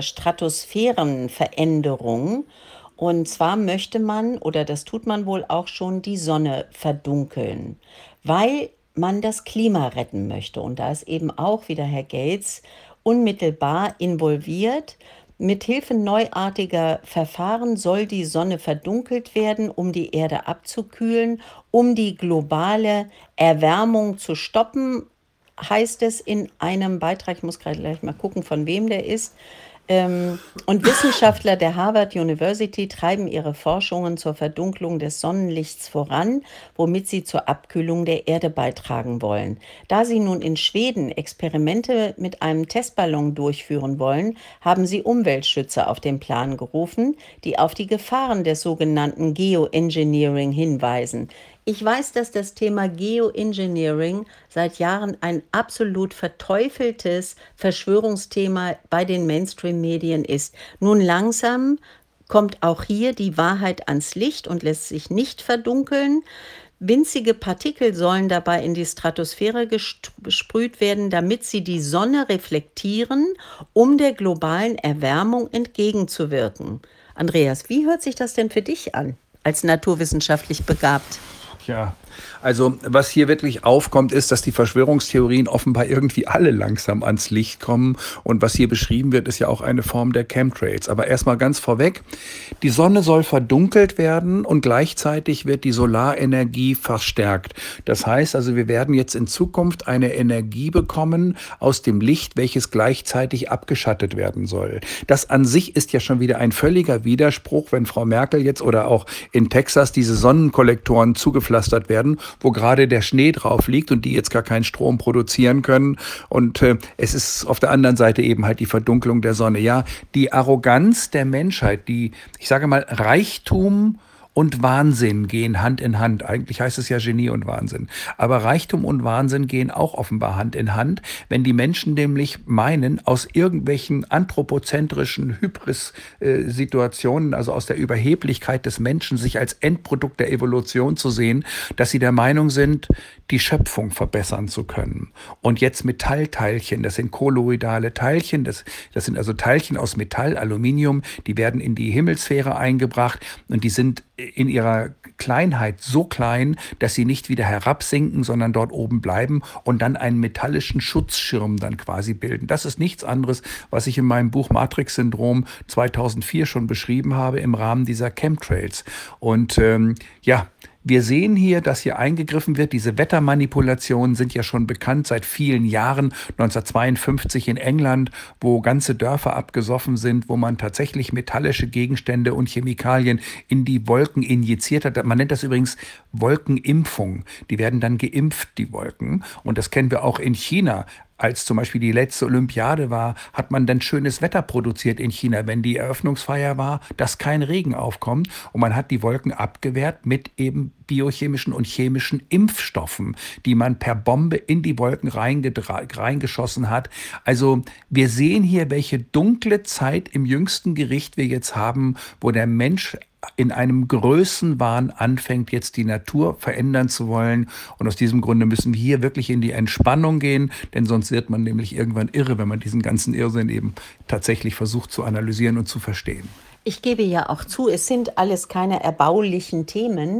Stratosphärenveränderung. Und zwar möchte man, oder das tut man wohl auch schon, die Sonne verdunkeln, weil man das Klima retten möchte. Und da ist eben auch wieder Herr Gates unmittelbar involviert. Mithilfe neuartiger Verfahren soll die Sonne verdunkelt werden, um die Erde abzukühlen, um die globale Erwärmung zu stoppen, heißt es in einem Beitrag. Ich muss gerade gleich mal gucken, von wem der ist. Ähm, und Wissenschaftler der Harvard University treiben ihre Forschungen zur Verdunklung des Sonnenlichts voran, womit sie zur Abkühlung der Erde beitragen wollen. Da sie nun in Schweden Experimente mit einem Testballon durchführen wollen, haben sie Umweltschützer auf den Plan gerufen, die auf die Gefahren des sogenannten Geoengineering hinweisen. Ich weiß, dass das Thema Geoengineering seit Jahren ein absolut verteufeltes Verschwörungsthema bei den Mainstream-Medien ist. Nun langsam kommt auch hier die Wahrheit ans Licht und lässt sich nicht verdunkeln. Winzige Partikel sollen dabei in die Stratosphäre gesprüht werden, damit sie die Sonne reflektieren, um der globalen Erwärmung entgegenzuwirken. Andreas, wie hört sich das denn für dich an, als naturwissenschaftlich begabt? Ja, also was hier wirklich aufkommt, ist, dass die Verschwörungstheorien offenbar irgendwie alle langsam ans Licht kommen. Und was hier beschrieben wird, ist ja auch eine Form der Chemtrails. Aber erstmal ganz vorweg, die Sonne soll verdunkelt werden und gleichzeitig wird die Solarenergie verstärkt. Das heißt also, wir werden jetzt in Zukunft eine Energie bekommen aus dem Licht, welches gleichzeitig abgeschattet werden soll. Das an sich ist ja schon wieder ein völliger Widerspruch, wenn Frau Merkel jetzt oder auch in Texas diese Sonnenkollektoren zugepflastert werden, wo gerade der Schnee drauf liegt und die jetzt gar keinen Strom produzieren können. Und äh, es ist auf der anderen Seite eben halt die Verdunklung der Sonne. Ja, die Arroganz der Menschheit, die, ich sage mal, Reichtum und Wahnsinn gehen Hand in Hand. Eigentlich heißt es ja Genie und Wahnsinn. Aber Reichtum und Wahnsinn gehen auch offenbar Hand in Hand, wenn die Menschen nämlich meinen, aus irgendwelchen anthropozentrischen Hybris-Situationen, also aus der Überheblichkeit des Menschen, sich als Endprodukt der Evolution zu sehen, dass sie der Meinung sind, die Schöpfung verbessern zu können. Und jetzt Metallteilchen, das sind kolloidale Teilchen, das, das sind also Teilchen aus Metall, Aluminium, die werden in die Himmelssphäre eingebracht und die sind in ihrer Kleinheit so klein, dass sie nicht wieder herabsinken, sondern dort oben bleiben und dann einen metallischen Schutzschirm dann quasi bilden. Das ist nichts anderes, was ich in meinem Buch Matrix-Syndrom zweitausendvier schon beschrieben habe im Rahmen dieser Chemtrails. Und ähm, ja, wir sehen hier, dass hier eingegriffen wird. Diese Wettermanipulationen sind ja schon bekannt seit vielen Jahren. neunzehnhundertzweiundfünfzig in England, wo ganze Dörfer abgesoffen sind, wo man tatsächlich metallische Gegenstände und Chemikalien in die Wolken injiziert hat. Man nennt das übrigens Wolkenimpfung. Die werden dann geimpft, die Wolken. Und das kennen wir auch in China. Als zum Beispiel die letzte Olympiade war, hat man dann schönes Wetter produziert in China, wenn die Eröffnungsfeier war, dass kein Regen aufkommt. Und man hat die Wolken abgewehrt mit eben biochemischen und chemischen Impfstoffen, die man per Bombe in die Wolken reingeschossen hat. Also wir sehen hier, welche dunkle Zeit im jüngsten Gericht wir jetzt haben, wo der Mensch in einem Größenwahn anfängt, jetzt die Natur verändern zu wollen. Und aus diesem Grunde müssen wir hier wirklich in die Entspannung gehen, denn sonst wird man nämlich irgendwann irre, wenn man diesen ganzen Irrsinn eben tatsächlich versucht zu analysieren und zu verstehen. Ich gebe ja auch zu, es sind alles keine erbaulichen Themen,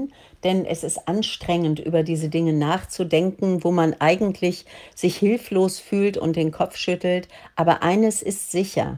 denn es ist anstrengend, über diese Dinge nachzudenken, wo man eigentlich sich hilflos fühlt und den Kopf schüttelt. Aber eines ist sicher: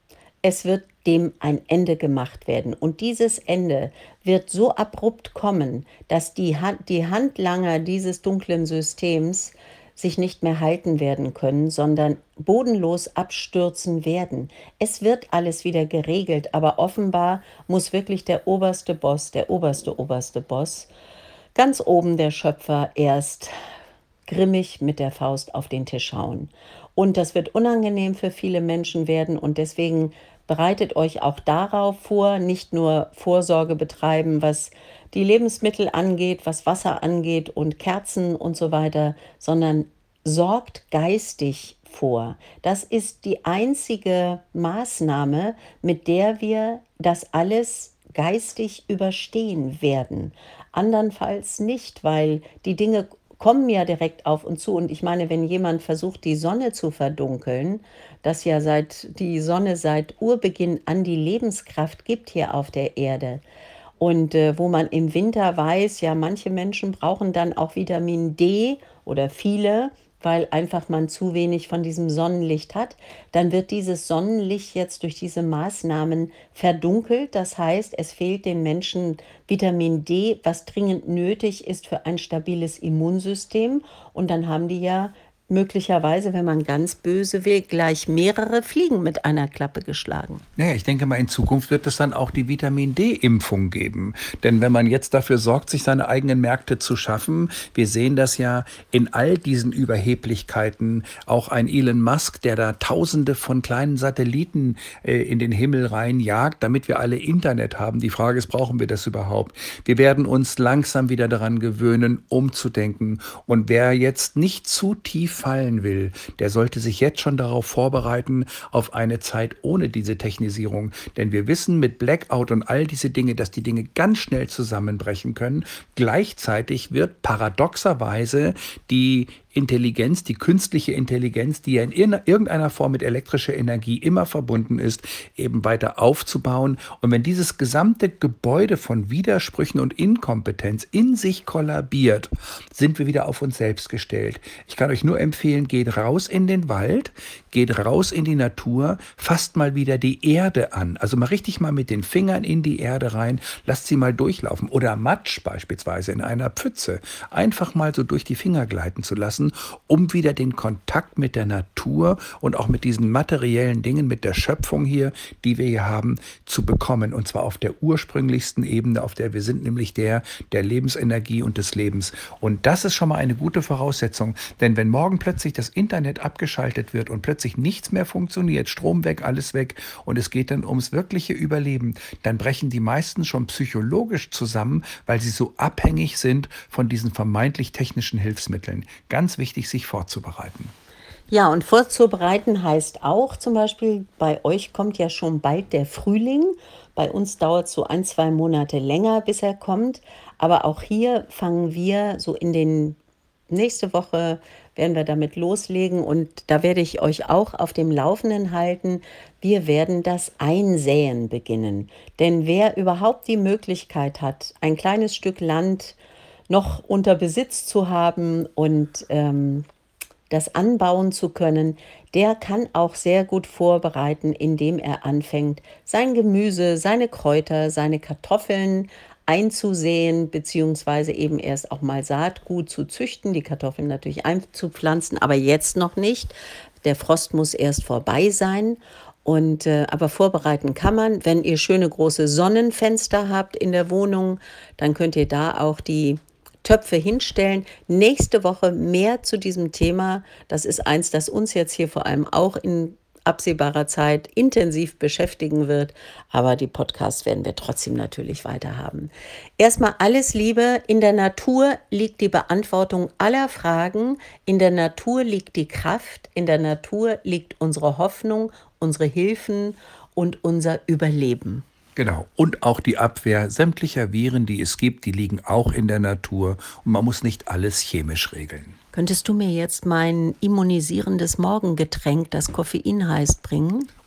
Es wird dem ein Ende gemacht werden. Und dieses Ende wird so abrupt kommen, dass die, Han- die Handlanger dieses dunklen Systems sich nicht mehr halten werden können, sondern bodenlos abstürzen werden. Es wird alles wieder geregelt, aber offenbar muss wirklich der oberste Boss, der oberste, oberste Boss, ganz oben der Schöpfer, erst grimmig mit der Faust auf den Tisch hauen. Und das wird unangenehm für viele Menschen werden, und deswegen bereitet euch auch darauf vor, nicht nur Vorsorge betreiben, was die Lebensmittel angeht, was Wasser angeht und Kerzen und so weiter, sondern sorgt geistig vor. Das ist die einzige Maßnahme, mit der wir das alles geistig überstehen werden. Andernfalls nicht, weil die Dinge kommen ja direkt auf uns zu. Und ich meine, wenn jemand versucht, die Sonne zu verdunkeln, das ja seit die Sonne seit Urbeginn an die Lebenskraft gibt hier auf der Erde, und äh, wo man im Winter weiß, ja, manche Menschen brauchen dann auch Vitamin D oder viele, weil einfach man zu wenig von diesem Sonnenlicht hat, dann wird dieses Sonnenlicht jetzt durch diese Maßnahmen verdunkelt. Das heißt, es fehlt den Menschen Vitamin D, was dringend nötig ist für ein stabiles Immunsystem. Und dann haben die ja möglicherweise, wenn man ganz böse will, gleich mehrere Fliegen mit einer Klappe geschlagen. Naja, ich denke mal, in Zukunft wird es dann auch die Vitamin D-Impfung geben. Denn wenn man jetzt dafür sorgt, sich seine eigenen Märkte zu schaffen, wir sehen das ja in all diesen Überheblichkeiten, auch ein Elon Musk, der da Tausende von kleinen Satelliten äh, in den Himmel reinjagt, damit wir alle Internet haben. Die Frage ist, brauchen wir das überhaupt? Wir werden uns langsam wieder daran gewöhnen, umzudenken. Und wer jetzt nicht zu tief fallen will, der sollte sich jetzt schon darauf vorbereiten, auf eine Zeit ohne diese Technisierung. Denn wir wissen mit Blackout und all diese Dinge, dass die Dinge ganz schnell zusammenbrechen können. Gleichzeitig wird paradoxerweise die Intelligenz, die künstliche Intelligenz, die ja in irgendeiner Form mit elektrischer Energie immer verbunden ist, eben weiter aufzubauen. Und wenn dieses gesamte Gebäude von Widersprüchen und Inkompetenz in sich kollabiert, sind wir wieder auf uns selbst gestellt. Ich kann euch nur empfehlen, geht raus in den Wald, geht raus in die Natur, fasst mal wieder die Erde an. Also mal richtig mal mit den Fingern in die Erde rein, lasst sie mal durchlaufen. Oder Matsch beispielsweise in einer Pfütze. Einfach mal so durch die Finger gleiten zu lassen, um wieder den Kontakt mit der Natur und auch mit diesen materiellen Dingen, mit der Schöpfung hier, die wir hier haben, zu bekommen. Und zwar auf der ursprünglichsten Ebene, auf der wir sind, nämlich der der Lebensenergie und des Lebens. Und das ist schon mal eine gute Voraussetzung. Denn wenn morgen plötzlich das Internet abgeschaltet wird und plötzlich nichts mehr funktioniert, Strom weg, alles weg, und es geht dann ums wirkliche Überleben, dann brechen die meisten schon psychologisch zusammen, weil sie so abhängig sind von diesen vermeintlich technischen Hilfsmitteln. Ganz wichtig, sich vorzubereiten. Ja, und vorzubereiten heißt auch zum Beispiel, bei euch kommt ja schon bald der Frühling. Bei uns dauert es so ein, zwei Monate länger, bis er kommt. Aber auch hier fangen wir so in den nächste Woche werden wir damit loslegen, und da werde ich euch auch auf dem Laufenden halten. Wir werden das Einsäen beginnen. Denn wer überhaupt die Möglichkeit hat, ein kleines Stück Land noch unter Besitz zu haben und ähm, das anbauen zu können, der kann auch sehr gut vorbereiten, indem er anfängt, sein Gemüse, seine Kräuter, seine Kartoffeln einzusehen, beziehungsweise eben erst auch mal Saatgut zu züchten, die Kartoffeln natürlich einzupflanzen, aber jetzt noch nicht. Der Frost muss erst vorbei sein. Und, äh, aber vorbereiten kann man. Wenn ihr schöne große Sonnenfenster habt in der Wohnung, dann könnt ihr da auch die Töpfe hinstellen. Nächste Woche mehr zu diesem Thema. Das ist eins, das uns jetzt hier vor allem auch in absehbarer Zeit intensiv beschäftigen wird. Aber die Podcasts werden wir trotzdem natürlich weiter haben. Erstmal alles Liebe. In der Natur liegt die Beantwortung aller Fragen. In der Natur liegt die Kraft. In der Natur liegt unsere Hoffnung, unsere Hilfen und unser Überleben. Genau. Und auch die Abwehr sämtlicher Viren, die es gibt, die liegen auch in der Natur. Und man muss nicht alles chemisch regeln. Könntest du mir jetzt mein immunisierendes Morgengetränk, das Koffein heißt, bringen?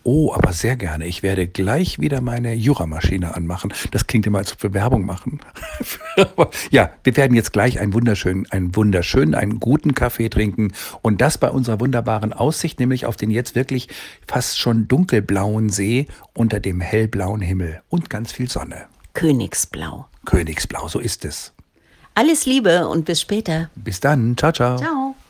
Oh, aber sehr gerne. Ich werde gleich wieder meine Juramaschine anmachen. Das klingt immer, als ob wir Werbung machen. Aber ja, wir werden jetzt gleich einen wunderschönen, einen wunderschönen, einen guten Kaffee trinken. Und das bei unserer wunderbaren Aussicht, nämlich auf den jetzt wirklich fast schon dunkelblauen See unter dem hellblauen Himmel und ganz viel Sonne. Königsblau. Königsblau, so ist es. Alles Liebe und bis später. Bis dann. Ciao, ciao. Ciao.